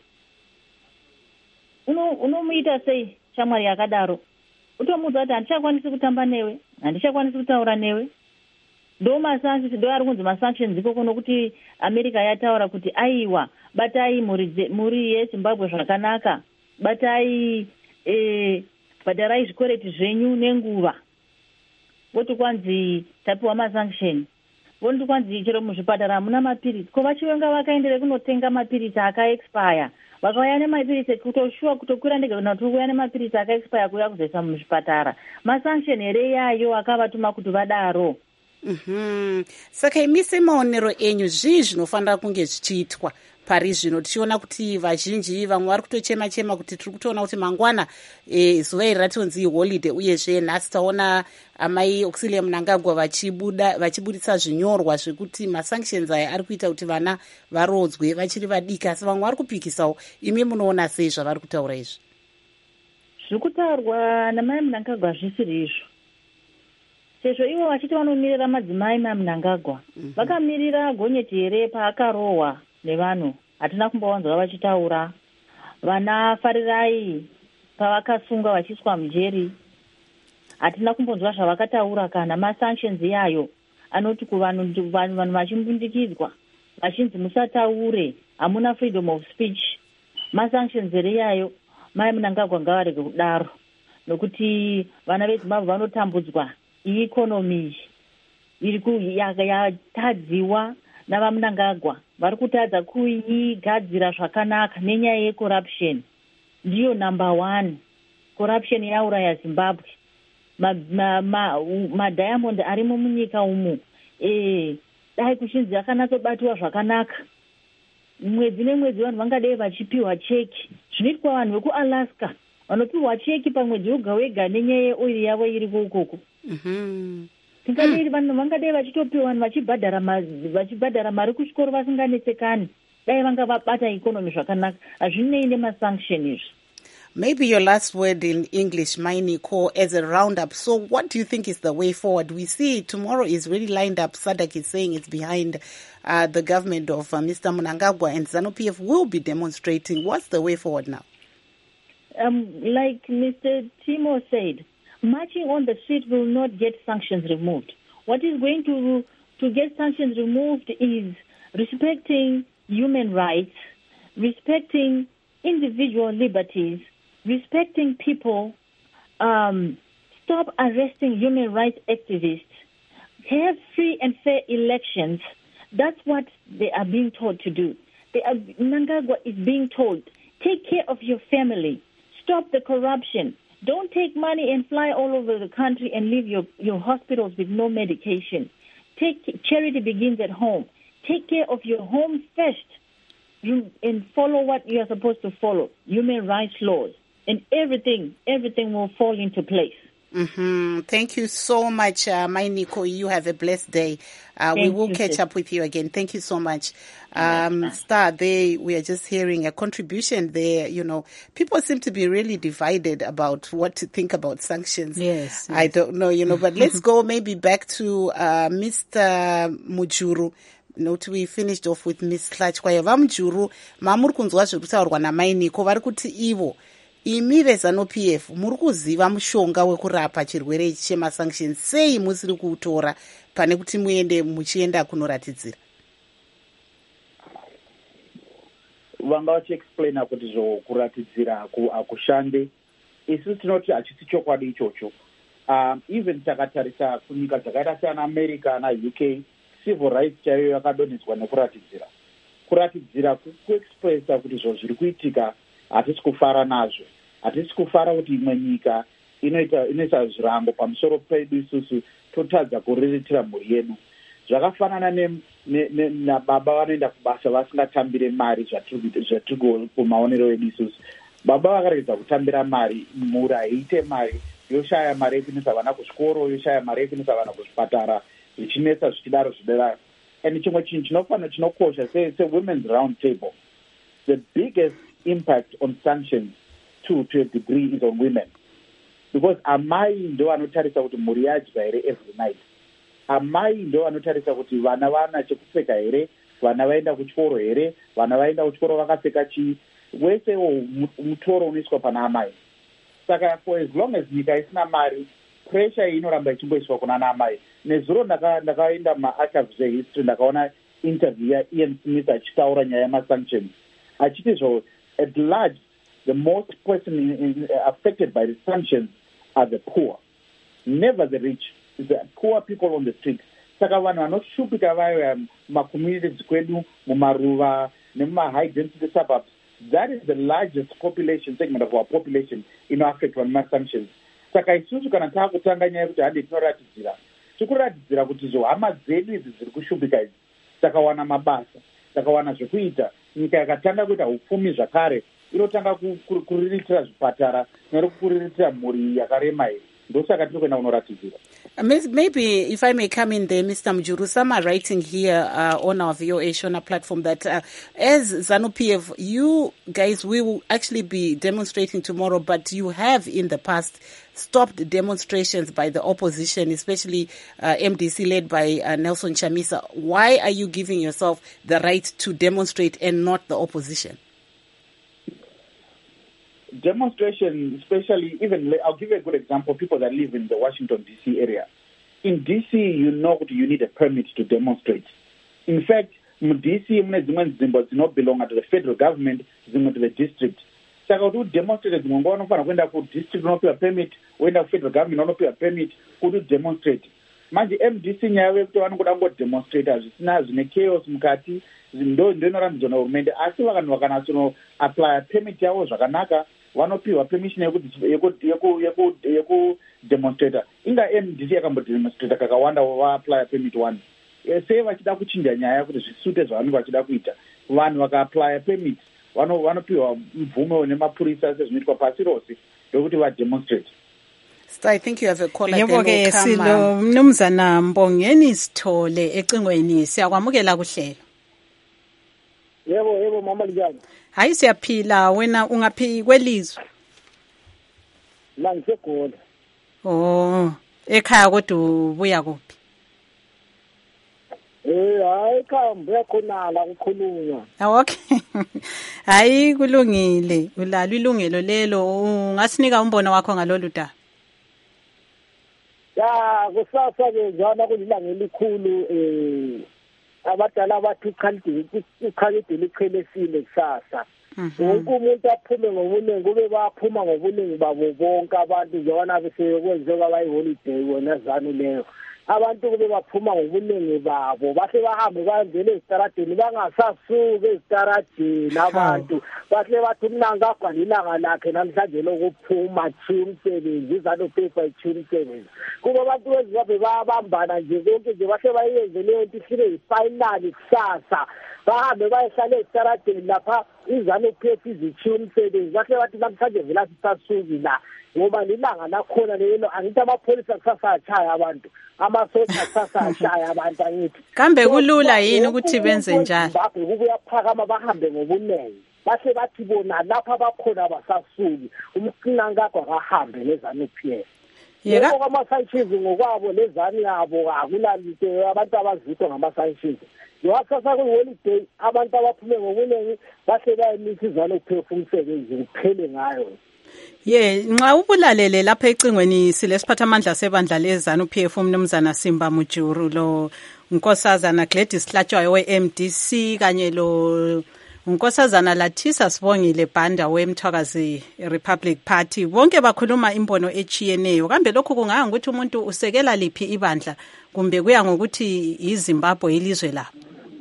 Unomuita sei shamwari yakadaro? Utomuudza kuti handichakwanisi kutamba newe, handichakwanisi kutaura newe. Ndo masanctions, ndo ari kunzi masanctions ikoko nokuti America yataura kuti aiwa batai muri yeZimbabwe zvakanaka, batai bhadharai zvikwereti zvenyu nenguva. Voti kwanzi tapiwa masanction. Voti kwanzi chero muzvipatara hamuna mapirisi. Ko vachivenga vakaendere kunotenga mapirisi akaexpire. Vakauya nemapirisi kutoshuwa kutokwira ndege kana kuti kuuya nemapirisi akaexpire kuuya kuzoisa muzvipatara. Masanction here yayo akavatuma kuti vadaro. Saka imi semaonero enyu zvii zvinofanira kunge zvichiitwa pari zvino, tichiona kuti vazhinji vamwe vari kutochema kuti tiri kutoona kuti mangwana zuva iri ratonzi holiday, uyezve nhasi taona amai Auxilia Mnangagwa vachibuditsa zvinyorwa zvekuti masanctions aya ari kuita kuti vana varodzwe vachiri vadiki, asi vamwe vari kupikisawo. Imi munoona sei zvavari kutaura izvi? Zviri kutaurwa namai Mnangagwa zvisiri izvo, sezvo ivo vachiti vanomirira madzimai maMnangagwa vakamirira gonyeti here paakarohwa nevanhu. Hatina kumbowanzwa vachitaura. Vana Farirai pavakasunga vachiswa mujeri, hatina kumbonzwa zvavakataura kana. Masanctions yayo anoti kuvanhu vachimbundikidzwa vachinzi musataure, hamuna freedom of speech. Masanctions here yayo mai Mnangagwa ngavarege kudaro, nokuti vana veZimbabwe vanotambudzwa. Ikonomi yatadziwa navaMnangagwa, vari kutadza kuigadzira zvakanaka nenyaya yecorruption. Ndiyo number 1. Corruption yauraya Zimbabwe. Madiamond arimo munyika umu dai kushinzi akanatsobatiwa zvakanaka. Mwedzi nemwedzi vanhu vangadai vachipiwa cheki. Zvinoitwa vanhu vekuAlaska vanopiwa cheki pamwedzi wega wega nenyaya yeoiri yavo iriko ukoko. Tingadei vanhu vangadai vachitopiwa vanhu vachibhadhara mari kuchikoro vasinganetsekani. Dai vanga vabata ikonomi zvakanaka. Hazvinei nemasanction izvi. Maybe your last word in English, Mainiko, as a roundup. So what do you think is the way forward? We see tomorrow is really lined up. SADC is saying it's behind the government of Mr. Mnangagwa, and ZANU-PF will be demonstrating. What's the way forward now? Like Mr. Timo said, marching on the street will not get sanctions removed. What is going to get sanctions removed is respecting human rights, respecting individual liberties, respecting people, stop arresting human rights activists, have free and fair elections. That's what they are being told to do. Mnangagwa is being told, take care of your family, stop the corruption, don't take money and fly all over the country and leave your hospitals with no medication. Charity begins at home. Take care of your home first and follow what you are supposed to follow, human rights laws. And everything will fall into place. Thank you so much, Mainiko. You have a blessed day. We will catch up with you again. Thank you so much. Star, we are just hearing a contribution there. You know, people seem to be really divided about what to think about sanctions. Yes. I don't know, but let's go maybe back to Mr. Mujuru. Not we finished off with Miss Hlachkwayo. Mujuru, mamuri kunzwa zviri kutaurwa naMainiko vari kuti ivo imi veZANU-PF muri kuziva mushonga wekurapa chirwere ichi chemasanctions, sei musiri kuutora pane kuti muchienda kunoratidzira? vanga vachiexplaina kuti kuratidzira akushande. Isusu tinoti hachisi chokwadi ichocho. Even takatarisa kunyika dzakaita seana America na UK, civil rights chaiyo yakadonhedzwa nekuratidzira. Kuratidzira kuexpressa kuti zviri kuitika hatisi kufara nazvo. Hatisi kufara kuti imwe nyika inoisa zvirango pamusoro pedu isusu totadza kuriritira mhuri yedu. Zvakafanana nababa vanoenda kubasa vasingatambire mari zvatiri kumaonero edu isusu. Baba vakaregedza kutambira mari, mhuri haiite mari, yoshaya mari yekuendesa vana kuzvikoro, yoshaya mari yekuendesa vana kuzvipatara, zvichinetsa zvichidaro zvidera. And chimwe chinhu chinokosha se-women's round table, the biggest impact on sanctions to a degree is on women. Because amai ndo vanotarisa kuti mhuri yadya here every night. Amai ndo vanotarisa kuti vana vana chekupfeka here, vana vaenda kuchikoro here, vana vaenda kuchikoro vakapfeka chii. Wesewo mutoro unoiswa pana amai. Saka for as long as nyika isina mari, pressure inoramba ichingoiswa kuna amai. Nezuro ndakaenda maarchives ehistory ndakaona interview yaIan Smith achitaura nyaya yemasanctions. Achiti at large, the most person affected by the sanctions are the poor. Never the rich. It's the poor people on the streets. Saka vanhu vanoshupika vaya macommunities kwedu mumaruva nemuma-high density suburbs, that is the largest population segment of our population inoaffectwa nemasanctions. Saka isusu kana taakutanga nyaya yekuti handi tinoratidzira, tikuratidzira kuti hama dzedu idzi dziri kushupika idzi takawana mabasa, takawana zvekuita, nyika yakatanga kuita upfumi zvakare, inotanga kuriritira zvipatara nekuriritira mhuri yakarema iyi. Ndosaka tiri kuenda kunoratidzira. Maybe if I may come in there, Mr. Mujuru, some are writing here on our VOA Shona platform that as ZANU-PF, you guys will actually be demonstrating tomorrow, but you have in the past stopped demonstrations by the opposition, especially MDC led by Nelson Chamisa. Why are you giving yourself the right to demonstrate and not the opposition? Demonstration, especially, even I'll give you a good example, people that live in the Washington, D.C. area. In D.C., you need a permit to demonstrate. In fact, in D.C., do not belong to the federal government, to the district. So to demonstrate, when to district, not a permit, when the federal government, not a permit, could demonstrate. Manje MDC nyawe kuti vanoda demonstrator zvisina zvine chaos mukati ndoinorambidzwa nehurumende asi vanhu vakanatsono apply permit yavo zvakanaka vanopiwa permission yekudemonstrata. Inga MDC yakambodemonstrata kakawanda vaapply permit 1. Sei vachida kuchinja nyaya kuti zvisute zvavanenge vachida kuita. Vanhu vakaapply permit vanopiwa mvumo nemapurisa sezvinoitwa pasi rose ndokuti vademonstrate. So I think you have a caller. Yebo-ke silo mnumzana Mbongeni Sithole ecingweni siyakwamukela kuhlelo. Yebo mama Lijana. Hayi siyaphila, wena ungaphi kwelizwe? La ngiseGoli. Oh, ekhaya kodwa ubuya kuphi? Hayi ekhaya ngibuya khona la kukhulunywa. Okay. Hayi kulungile, ulalo ilungelo lelo, ungasinika umbono wakho ngalolu daba. Ya kusasa ke njana kulilanga elikhulu abadala bathi ukhalide lichelesile kusasa. Wonke umuntu aphume ngobunengi kube baphuma ngobunengi babo bonke abantu njengoba besekwenzeka abayi-holiday wena ZANU leyo. Abantu kube baphuma ngobunengi babo bahle bahambe bayenzele ezitaradeni bangasasuki ezitaradeni abantu bahle bathi umnanga agwalilanga lakhe namhlanje lokuphuma chiya umsebenzi ZANU-PF ayichiya umsebenzi. Kuba abantu bezimbabwe bayabambana nje konke nje bahle bayenze leyo nto ifike yifinali kusasa bahambe bayehlala ezitaradeni lapha ZANU-PF izichiya umsebenzi bahle bathi namhlanje vele sisasuki la ngoba lilanga lakhona lelo angithi amapholisa kusasa achaya abantu amasoja kusasa achaya abantu angithi kambe kulula yini ukuthi benze njalo kuyaphakama bahambe ngobunengi bahle bathi bona lapha bakhona basasuki umsinanga akahambe neZANU-PF yebo kwama-sanctions ngokwabo lezani yabo akulalito abantu abaziswa ngama-sanctions njengasasa kwi-holiday abantu abaphume ngobunengi bahle bayemisa iZANU-PF umsebenzi kuphele ngayo. Nxa ubulalele lapha ecingweni silesiphathamandla sebandla leZANU-PF umnumzana Simba Mujuru lo unkosazana Gladys Hlatshwayo we-MDC kanye lo unkosazana Lathisa Sibongile Banda weMthwakazi Republic Party. Bonke bakhuluma imbono echiyeneyo. Kambe lokho kunganga ukuthi umuntu usekela liphi ibandla kumbe kuya ngokuthi iZimbabwe ilizwe lapho?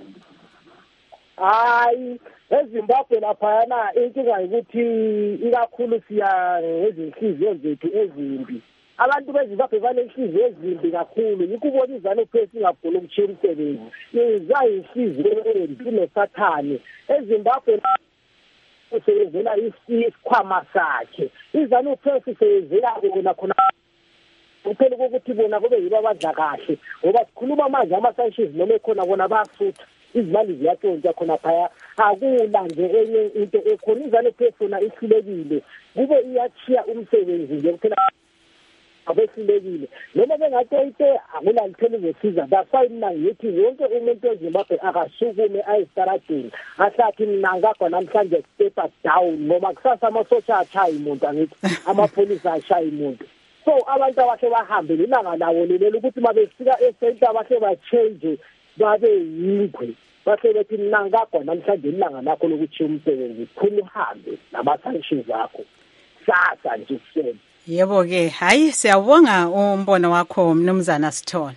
Hayi, eZimbabwe laphayana inkinga ukuthi ikakhulu siya ngezinhliziyo zethu ezimbi. Abantu beZimbabwe banenhliziyo ezimbi kakhulu. Yikubona iZANU-PF ingafuni ukutshiya umsebenzi. Inhliziyo embi nesathane. eZimbabwe usebenzela isikhwama sakhe. iZANU-PF isebenzela bona khona uphela ukuthi bona kube yibo abadla kahle. Ngoba sikhuluma manje ama-sanctions noma ekhona bona bayasutha. Izimali ziyatshontsha khona phaya. Akula nje enye into ekhona. iZANU-PF yona ihlulekile. Kube iyachiya umsebenzi nje kuphela abehlulekile. Noma bengathayite akula lithele ngesiza. That's why mina ngithi wonke umuntu eZimbabwe akasukume ayestaradini. Ahlathi mina ngakho namhlanje step down ngoba kusasa amasosha achayi umuntu angithi amapolisa achayi umuntu. So abantu abakhe bahambe ilanga lawo lelo ukuthi mabefika eCenter abakhe bachange babe yingwe. Bakhe bethi mina ngakho namhlanje ilanga lakho lokuthi umsebenzi phuma uhambe nama-sanctions akho. Sasa nje kuseni. Yebo ke, hayi siyabonga umbono wakho Mnumzana Sithole.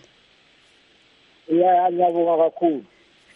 Yeah, ngiyabonga kakhulu.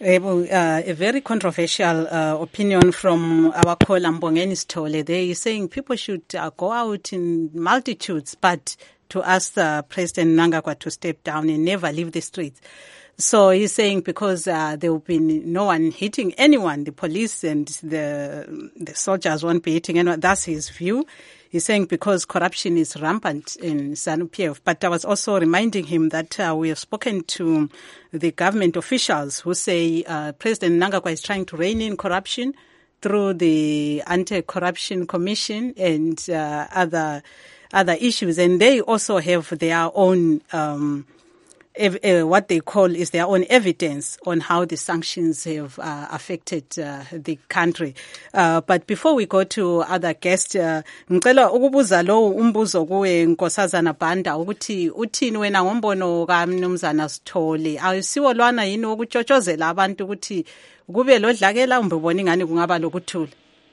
A very controversial opinion from our caller Mbongeni Sithole. They saying people should go out in multitudes, but to ask the President Mnangagwa to step down and never leave the streets. So he's saying because there will be no one hitting anyone, the police and the soldiers won't be hitting anyone. That's his view. He's saying because corruption is rampant in ZANU-PF. But I was also reminding him that we have spoken to the government officials who say President Mnangagwa is trying to rein in corruption through the Anti-Corruption Commission and other issues. And they also have their own what they call is their own evidence on how the sanctions have affected the country. But before we go to other guests, ngicela ukubuza lo umbuzo kuwe Nkosazana Banda ukuthi uthini wena ngombono kaMnumzana Sithole. Ayisiwo lwana yini ukutshotshozela abantu ukuthi kube lodlakela umbe ubona ingani kungaba lokuthula?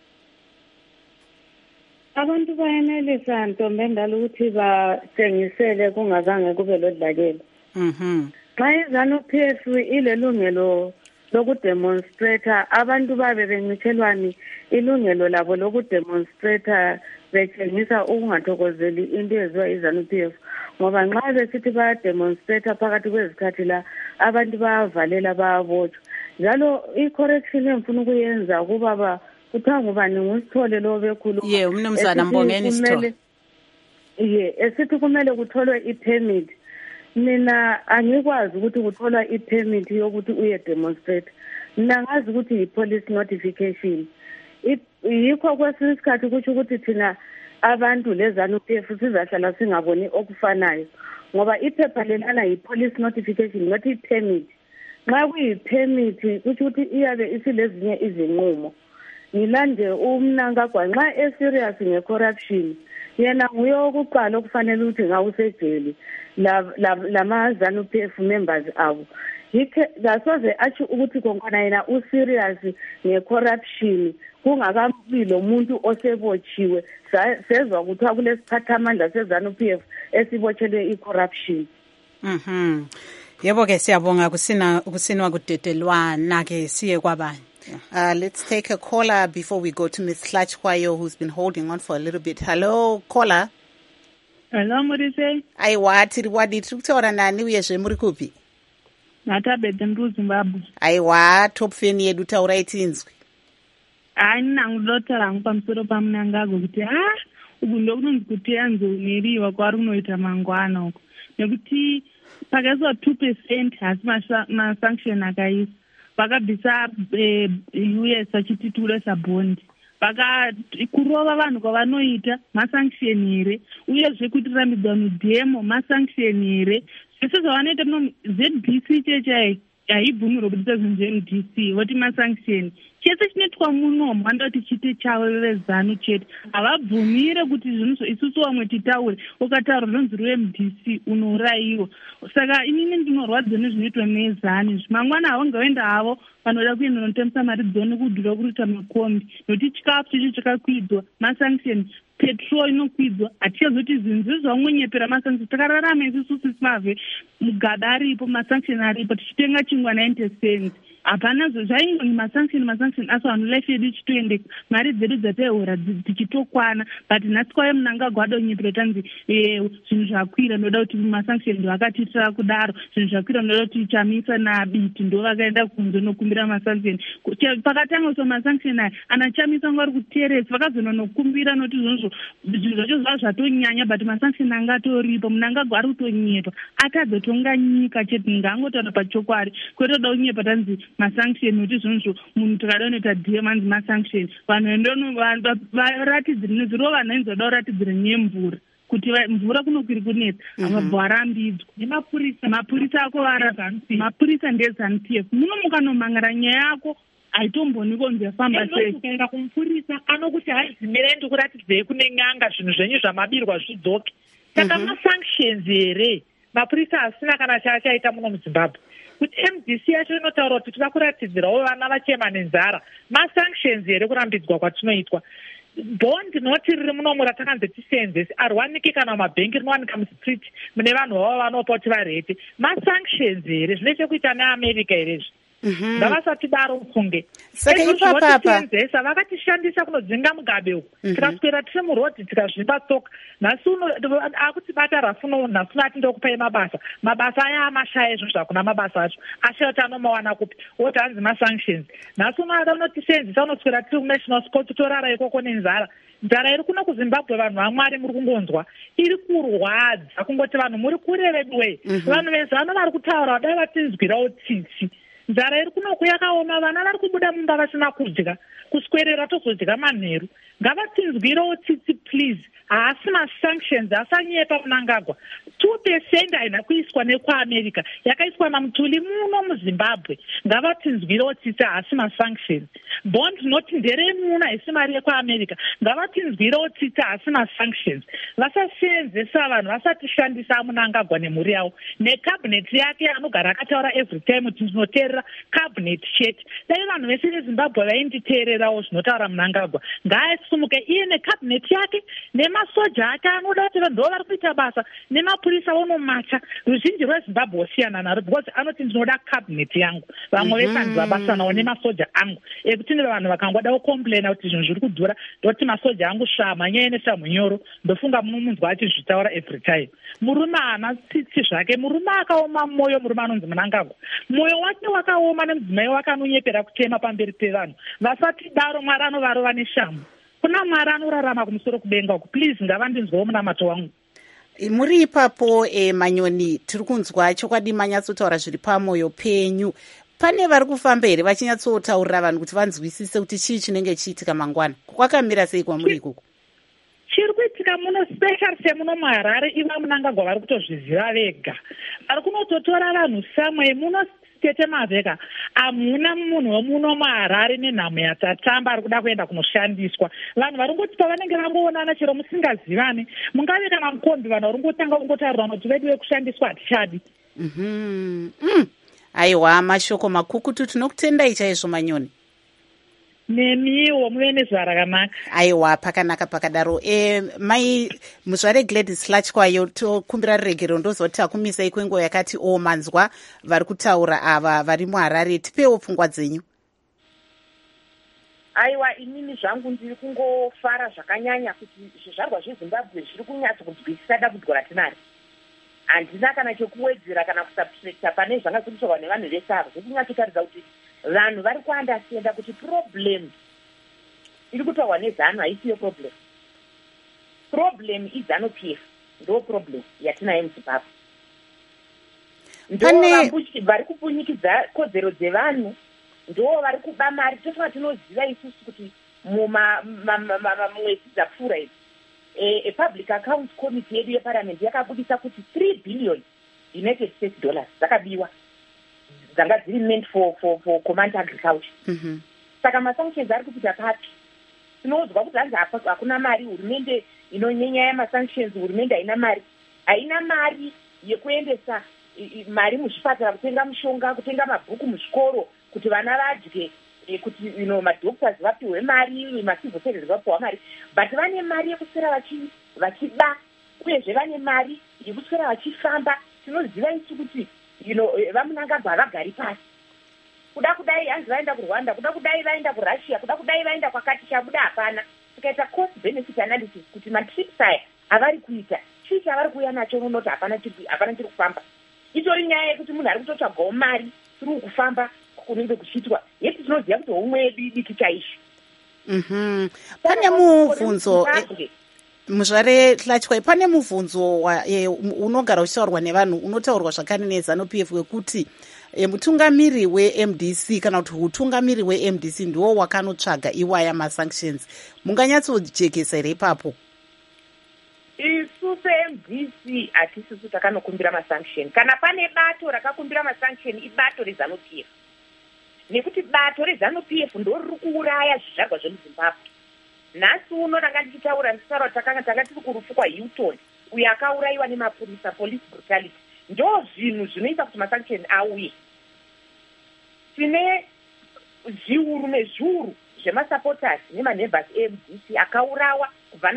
Abantu bayenelisa ntombi endala ukuthi bathengisele kungazange kube lodlakela. Xa iZANU-PF ilelungelo lokudemonstrata abantu babe bencithelwani ilungelo labo lokudemonstrata betshengisa ukungathokozeli into eziwa iZANU-PF ngoba nxa besithi bayademonstrata phakathi kwezikhathi la abantu bayavalela bayabotshwa njalo i-correction emfuna ukuyenza kubaba kuthiwa ngubani nguSithole lo bekhuluma umnumzana Mbongeni Sithole esithi kumele kutholwe i-permit. Mina angikwazi ukuthi kutholwa i-permit yokuthi uye demonstrate. Mina ngazi ukuthi i-police notification. Yikho kwesinye isikhathi kuthi ukuthi thina abantu leZANU-PF sizahlala singaboni okufanayo ngoba iphepha lelana yi-police notification not i-permit. Nxa kuyi-permit kuthi ukuthi iyabe isilezinye izinqumo. Ngilande uMnangagwa nxa eserious nge-corruption yena nguye okokuqala okufanele ukuthi ngawusejele lama ZANU-PF members abo. Ngasoze athi ukuthi konkana yena userious nge-corruption kungakabi lo muntu osebotshiwe sezwa kuthiwa kulesiphathamandla seZANU-PF esibotshelwe i-corruption. Yebo ke siyabonga kusinwa kudedelwana ke siye kwabanye. Let's take a caller before we go to Ms. Hlachwayo, who's been holding on for a little bit. Hello, caller. Hello, Murise. Aiwa, tiri tukutaura nani uyezve muri kupi? Natabete mru Zimbabwe. Aiwa, top fan yedu taurai tinzwi. Nina ngudotara pamusoro paMnangagwa kuti uku ndokunonzi kuti anzoneriwa kwari kunoita mangwana uko. Nekuti pakaiswa 2% hasi masanction akaisa. Vakabvisa US vachitituresa bond kurova vanhu kwavanoita masanction here uyezve kuti rambidzwa mudhemo masanction here zvese zvavanoita ZBC chechai haibvumirwa kuita zvinhu zveMDC voti masanction chese chinoitwa muno handa kuti chite chavo vezanu chete havabvumire kuti zvinhu isusu vamwe titaure ukataura zvinonzi rweMDC unourayiwa. Saka inini ndinorwadza nezvinoitwa nezani zvimangwana havangaenda havo vanoda kuenda notambisa mari dzone kudhura kuruta makombi nokuti chikafu chicho chakakwidzwa masanction petrol inokwidzwa hatichazoti zvinhu zvizvamwenyepera masanction takararama isusu simave mugaba aripo masanction aripo tichitenga chingwa 90 cents hapana zvaingoni masanction asi vanhu life yedu ichitoendeka mari dzedu dzataihora tichitokwana but nhasi kwaya Mnangagwa adonyepera tanzi zvinhu zvakwira ndoda kuti masanction ndo akatiitira kudaro zvinhu zvakwira ndoda kuti chamisa naBiti ndo vakaenda kunze nokumbira masanction pakatanga kuso masanction aya ana chamisa ngari kuteresi vakazonokumbira noti zvinhu zvacho zvava zvatonyanya but masanction anga atoripo Mnangagwa ari kutonyepa atazotonga nyika chete ngangotaura pachokwadi kwetoda kunyepa tanzi masanction kuti zvinhu munhu tikada unoita demands masanction vanhu endono varatidzire neziro vanhu ainzoda kuratidzira nyemvura kuti mvura kunokwiri kunetsa avabva varambidzwa nemapurisa ako mapurisa ndeZANU-PF muno mukanomangara nyaya yako haitomboni konzi yafamba sei ukaenda kumupurisa anokuti haizimira ndikuratidzei kune n'anga zvinhu zvenyu zvamabirwa zvidzoke saka masanctions here mapurisa asina kana chaachaita muno muZimbabwe kuti MDC yacho inotaura kuti tida kuratidzirawo vana vachema nenzara masanctions here kurambidzwa kwatinoitwa bhondi noti riri munomu ratakanzi tisenzesi arwaniki kana mabhengi rinowanika mustreet mune vanhu vavo vanopa kuti varete masanctions here zvine chekuita neAmerica herezvi ngavasati daro mufunge saka ipapapa vakatishandisa kunodzinga Mugabe uku tikaswera tiri murodhi tikazvimba tsoka nhasi akutibata rafuno nhasi ati ndokupai mabasa aya amashaya izvo zvakuna mabasa acho ashoti anomawana kupi oti hanzi masanctions nhasi unoada unotisenzisa unoswera tiri kunational sport torara ikoko nenzara nzara iri kuno kuZimbabwe vanhu vaMwari muri kungonzwa iri kurwadza kungoti vanhu muri kureredwei vanhu vezano vari kutaura dai vatinzwirawo tsitsi nzara iri kunoku yakaoma vana vari kubuda mumba vasina kudya kuswerera tozodya manheru ngavatinzwirewo tsitsi please haasi masanctions asanyepa Mnangagwa 2% haina kuiswa nekwaAmerica yakaiswa namutuli muno muZimbabwe ngavatinzwirewo tsitsi haasi masanctions bond noti nderemuno haisi mari yekwaAmerica ngavatinzwirewo tsitsi haasi masanctions vasasenzesa vanhu vasatishandisa Mnangagwa nemhuri yavo necabinet yake anogara akataura every time kuti ndinoteerera cabinet chete dai vanhu vese veZimbabwe vainditeererawo zvinotaura Mnangagwa ngaasumuke iye necabinet yake nemasoja ake anoda kuti ndo vari kuita basa nemapurisa vonomacha ruzhinji rweZimbabwe osiyana naro because anoti ndinoda cabinet yangu vamwe vese handivabasanawo nemasoja angu ekuti vanhu vakangoda kucomplaina kuti zvinhu zviri kudhura ndoti masoja angu svamhanyaya nesamunyoro ndofunga munomunzwa achizvitaura every time murume haana tsitsi zvake murume akaoma mwoyo murume anonzi Mnangagwa mwoyo wake wakaoma nemudzimai wake anonyepera kutema pamberi pevanhu vasati daro Mwari anovarova neshamhu kuna Mwari anorarama kumusoro kudenga uku please ngavandinzwawo munamato wangu muri ipapo Manyoni tiri kunzwa chokwadi manyatsotaura zviri pamwoyo penyu pane vari kufamba here vachinyatsotaurira vanhu kuti vanzwisise kuti chii chinenge chiitika mangwana kwakamira sei kwamuri ikoko chiri kuitika muno special semuno muHarare iva Mnangagwa vari kutozviziva vega vari kunototora vanhu samwe muno tete mavheka hamuna munhu wemuno muHarare nenhamo yatatamba ari kuda kuenda kunoshandiswa vanhu vari ngoti pavanenge vangoonana chero musingazivane mungave kana mukombi vanhu vari ngotanga kungotaurana kuti vedu vekushandiswa hatichadi aiwa mashoko makukutu tinokutendai chaizvo Manyoni nemiwo muve nezuva rakanaka aiwa pakanaka pakadaro mai muzvare Gladys Hlatywayo tokumbira ruregero ndozoti takumisai kwenguva yakati manzwa vari kutaura ava vari muHarare tipewo pfungwa dzenyu aiwa inini zvangu ndiri kungofara zvakanyanya kuti zvizvarwa zveZimbabwe zviri kunyatsa kunzwisisa dambudziko ratinaro handina kana chekuwedzera kana kusubtracta pane zvanga zviri kutaurwa nevanhu vese ava zviri kunyatsotaridza kuti vanhu vari kuandastenda kuti problem iri kutaurwa neZANU haisiyo problem iZANU-PF ndo problem yatinayo muZimbabwe ndo vari kupunyikidza kodzero dzevanhu ndo vari kuba mari tofunga tinoziva isusu kuti mumwedzi dzapfuura idzi public account committee yedu yeparliament yakabudisa kuti $3 billion United States dollars dzakabiwa dzanga dziri meant for command agriculture. Saka masanctions ari kupita papi. Tinoudzwa kuti hanzi hakuna mari, hurumende inonyenya yamasanctions, hurumende haina mari. Haina mari yekuendesa mari muzvipatara, kutenga mushonga, kutenga mabhuku muzvikoro, kuti vana vadye, kuti madoctors vapiwe mari, macivil servants vapiwa mari. But vane mari yekuswera vachiba, uyezve vane mari yekuswera vachifamba. Tinoziva isu kuti vamunangagwa havagari pasi. Kuda kudai hanzi vaenda kuRwanda, kuda kudai vaenda kuRussia, kuda kudai vaenda kwakati chabuda hapana. Tukaita cost benefit analysis kuti matrips aya avari kuita, chii chavari kuuya nacho unoti hapana chiri kufamba. Itori nyaya yekuti munhu ari kutotsvagawo mari tiri kufamba kunenge kuchiitwa. Yeti tinoziva kuti homwe yedu idiki chaizvo. Pane mubvunzo muzvare Hlatshwai, pane mubvunzo unogara uchitaurwa nevanhu, unotaurwa zvakare neZANU-PF wekuti mutungamiri weMDC kana kuti utungamiri weMDC ndiwo wakanotsvaga iwaya masanctions. Munganyatsojekesa here ipapo? Isu seMDC hatisisu takanokumbira masanction. Kana pane bato rakakumbira masanction ibato reZANU-PF. Nekuti bato reZANU-PF ndo riri kuuraya zvizvarwa zvemuZimbabwe. Nhasi uno ranga ndichitaura ndisara tanga tiri kurufu kwaHilton, uyo akaurayiwa nemapurisa, police brutality. Ndo zvinhu zvinoita kuti masanction auye. Tine zviuru nezviuru zvemasupporters nemaneighbors eMDC akaurawa kubva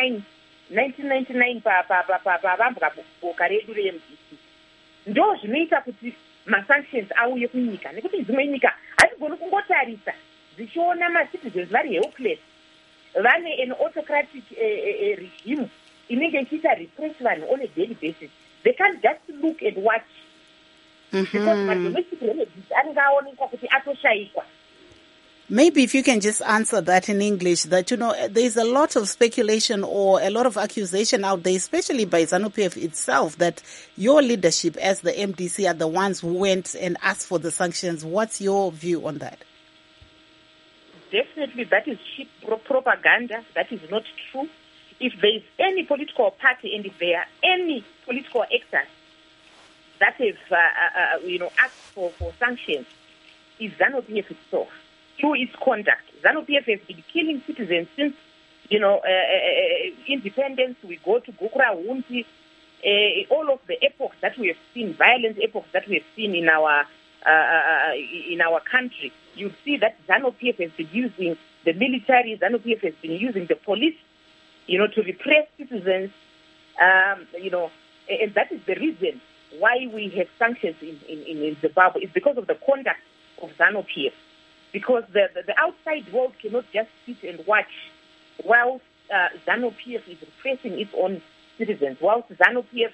1999 pavambwa boka redu reMDC. Ndo zvinoita kuti masanctions auye kunyika, nekuti dzimwe nyika hadzigoni kungotarisa dzichiona macitizens vari helpless, vane an autocratic regime inenge ichiita repress vanhu on a daily basis. They can't just look and watch. Because madomestic remedies anenge aonekwa kuti atoshayikwa. Maybe if you can just answer that in English, that, there's a lot of speculation or a lot of accusation out there, especially by ZANU-PF itself, that your leadership as the MDC are the ones who went and asked for the sanctions. What's your view on that? Definitely, that is cheap propaganda. That is not true. If there is any political party and if there are any political actors that have, asked for sanctions, is ZANU-PF itself. Through its conduct, ZANU-PF has been killing citizens since, independence. We go to Gukura, Wunti, all of the epochs that we have seen, violent epochs that we have seen in our country. You see that ZANU-PF has been using the military, ZANU-PF has been using the police, to repress citizens, and that is the reason why we have sanctions in Zimbabwe. It's because of the conduct of ZANU-PF. Because the outside world cannot just sit and watch whilst ZANU-PF is repressing its own citizens, whilst ZANU-PF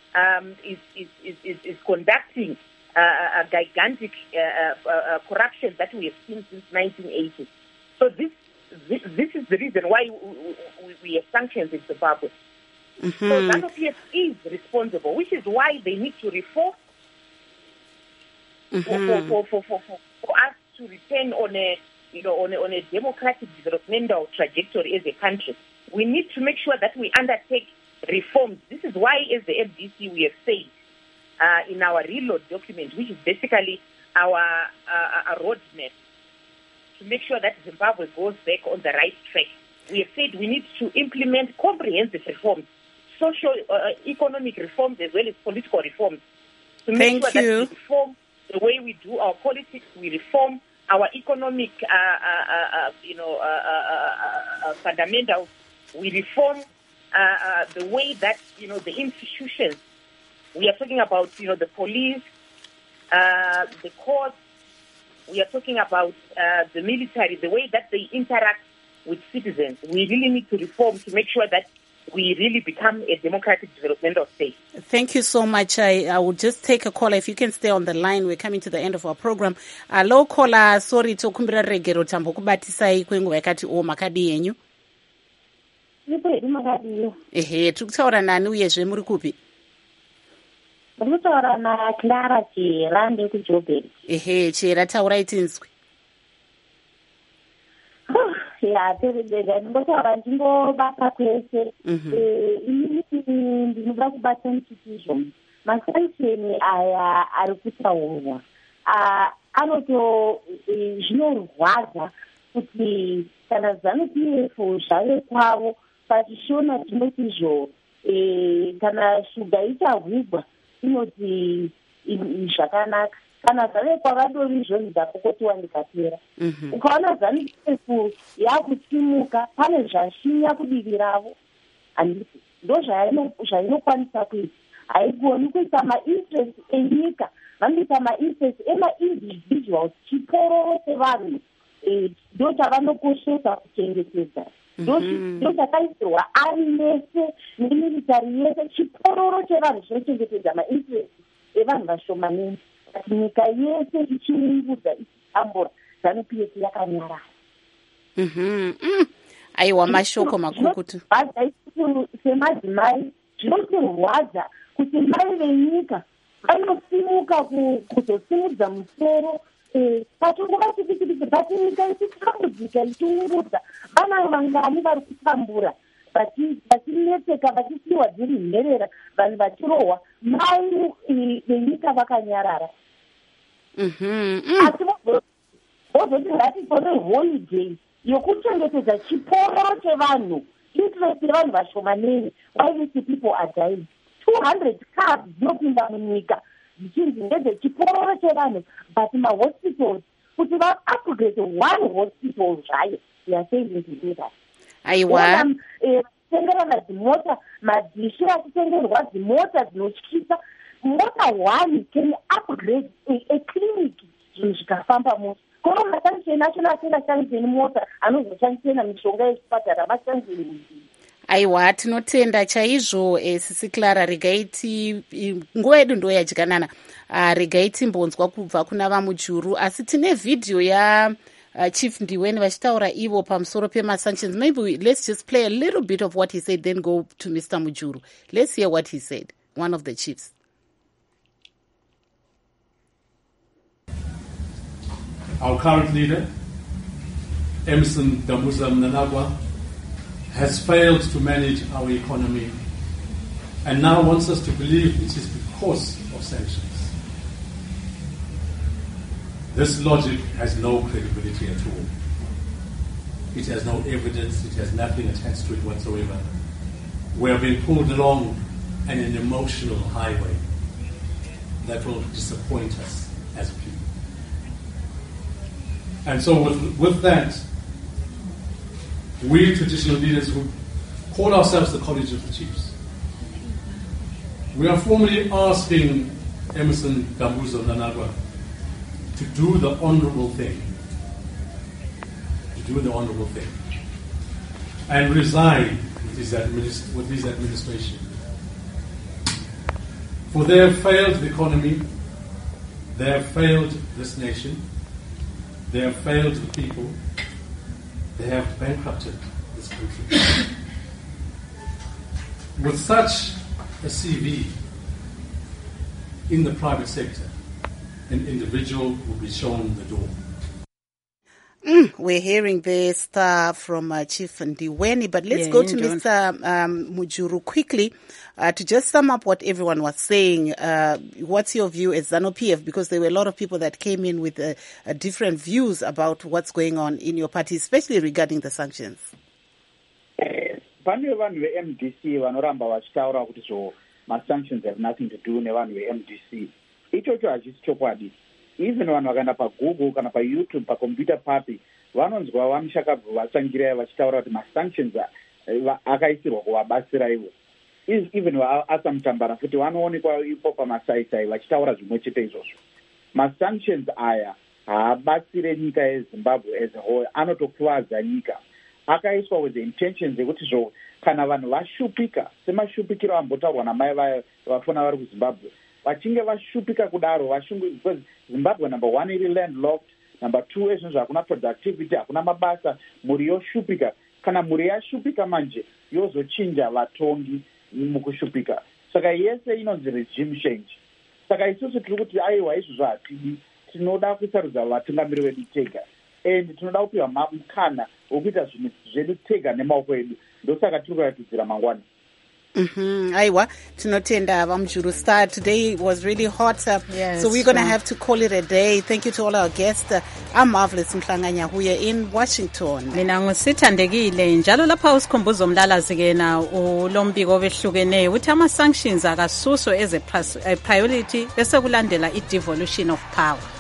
is conducting a gigantic corruption that we have seen since 1980. So this is the reason why we have sanctions in Zimbabwe. So ZANU-PF is responsible, which is why they need to reform for us to return on a democratic developmental trajectory as a country. We need to make sure that we undertake reforms. This is why, as the FDC, we have said in our reload document, which is basically our roadmap to make sure that Zimbabwe goes back on the right track. We have said we need to implement comprehensive reforms, social, economic reforms, as well as political reforms, to make sure that we reform the way we do our politics, we reform our economic, fundamentals, we reform the way that, the institutions, we are talking about, the police, the courts, we are talking about the military, the way that they interact with citizens. We really need to reform to make sure that we really become a democratic developmental state. Thank you so much. I will just take a call. If you can stay on the line, we're coming to the end of our program. Hello, caller. Sorry, tokumbira regero tambo kubatisai kwenguva yakati makadi yenyu. Ehe, tukutaura nani uyezve muri kupi? Ndikutaura na Clara Chera ndekujobheri. Ehe, Chera taurai tinzwi. Teredega ndingotaura ndingobata kwese. Inini ndinoda kubata institution. Masanction aya ari kutaurwa zvinorwadza kuti kana ZANU-PF zvave kwavo pachishona tinoti izvo kana shuga ichahwigwa inoti zvakanaka, kana zvave kwavadori izvozvo ndakokotiwa ndikapera. Ukaona ZANU-PF yakusimuka pane zvashinya kudivi ravo, handiti ndo zvainokwanisa kuita. Haigoni kuita mainterest enyika, vanoita mainterest ema-individuals, chipororo chevanhu ndo chavanokoshesa kuchengetedza. Ndo chakaisirwa ari yese nemilitari yese, chipororo chevanhu chinochengetedza mainterest evanhu vashomanene. Kuti nyika yese ichiungudza ichitambura, ZANU-PF yakanyarara. Aiwa, mashoko makukutu. Semadzimai zvinotirwadza kuti mai venyika vanosimuka kuzosimudza musoro pachinguva chikitiki pati nyika ichitambudzika ichiungudza. Vana vangani vari kutambura vachinetseka vachisiwa dziri nherera, vanhu vachirohwa, mai venyika vakanyarara. Asi vozoti ngatitore holiday yokuchengetedza chipororo chevanhu, interest yevanhu vashomanene. Why these people are dying? 200 cars dzinopinda munyika dzichinzi ndedzechipororo chevanhu, but mahospitals kuti va-upgrade one hospital zvayo, they are failing to do that. Aiwa. Tengerana dzimota, madhishi achitengerwa dzimota dzinotyisa. Mota one can upgrade a clinic, zvinhu zvikafamba musi. Kono masangisheni achona asingashangisheni mota, anozoshandisena mishonga yechipatara masangisheni. Aiwa, tinotenda chaizvo sisi Clara. Regaiti nguva yedu ndo yadyanana. Regaiti mbonzwa kubva kuna vaMujuru, asi tine vhidhiyo Chief Ndiweni vachitaura ivo pamusoro pemasanctions. Maybe let's just play a little bit of what he said, then go to Mr. Mujuru. Let's hear what he said, one of the chiefs. Our current leader, Emmerson Dambuza Mnangagwa, has failed to manage our economy and now wants us to believe it is because of sanctions. This logic has no credibility at all. It has no evidence, it has nothing attached to it whatsoever. We are being pulled along an emotional highway that will disappoint us as people. And so with that, we traditional leaders who call ourselves the College of the Chiefs, we are formally asking Emmerson Dambuza Mnangagwa to do the honorable thing, and resign with his administration. For they have failed the economy, they have failed this nation, they have failed the people, they have bankrupted this country. With such a CV in the private sector, an individual will be shown the door. We're hearing the stuff from Chief Ndiweni, but let's go to Mr. Mujuru quickly to just sum up what everyone was saying. What's your view as ZANU-PF? Because there were a lot of people that came in with different views about what's going on in your party, especially regarding the sanctions. Pane vanhu veMDC vanoramba vachitaura kuti zvo sanctions have nothing to do nevanhu veMDC. Ichocho hachisi chokwadi. Even vanhu vakaenda paGoogle kana paYouTube paComputer Party vanonzwa vamushakabvu vatsangirai vachitaura kuti sanctions akaisirwa kuvabatsira ivo. Even vaAsamutambara futi vanoonekwa ipo pamasaisai vachitaura zvimwe chete izvozvo. Sanctions aya haabatsire nyika yeZimbabwe as a whole, anotokuvadza nyika. Akaiswa with the intentions yekuti zvo kana vanhu vashupika semashupikiro ambotaurwa namai vafona vari kuZimbabwe, vachinge vashupika kudaro because Zimbabwe number one iri landlocked, number two ezvinhu hakuna productivity, hakuna mabasa, mhuri yoshupika. Kana mhuri yashupika manje yozochinja vatongi mukushupika. Saka yese inonzi regime change. Saka isusu tiri kuti aiwa izvozvo hatidi, tinoda kusarudza vatungamiri vedu tega, and tinoda kupiwa mukana wekuita zvinhu zvedu tega nemaoko edu. Ndosaka tiri kuratidzira mangwana. Aiwa, tinotenda Vamjuru Star. Today was really hot, yes, so we're going to have to call it a day. Thank you to all our guests. I'm Marvelous Mhlanganya here in Washington. Mina ngusithandekile njalo lapha usikhumbuzo umlalazi ke na ulombiko obehlukeneyo uthi ama sanctions akasuswe as a priority bese kulandela i devolution of power.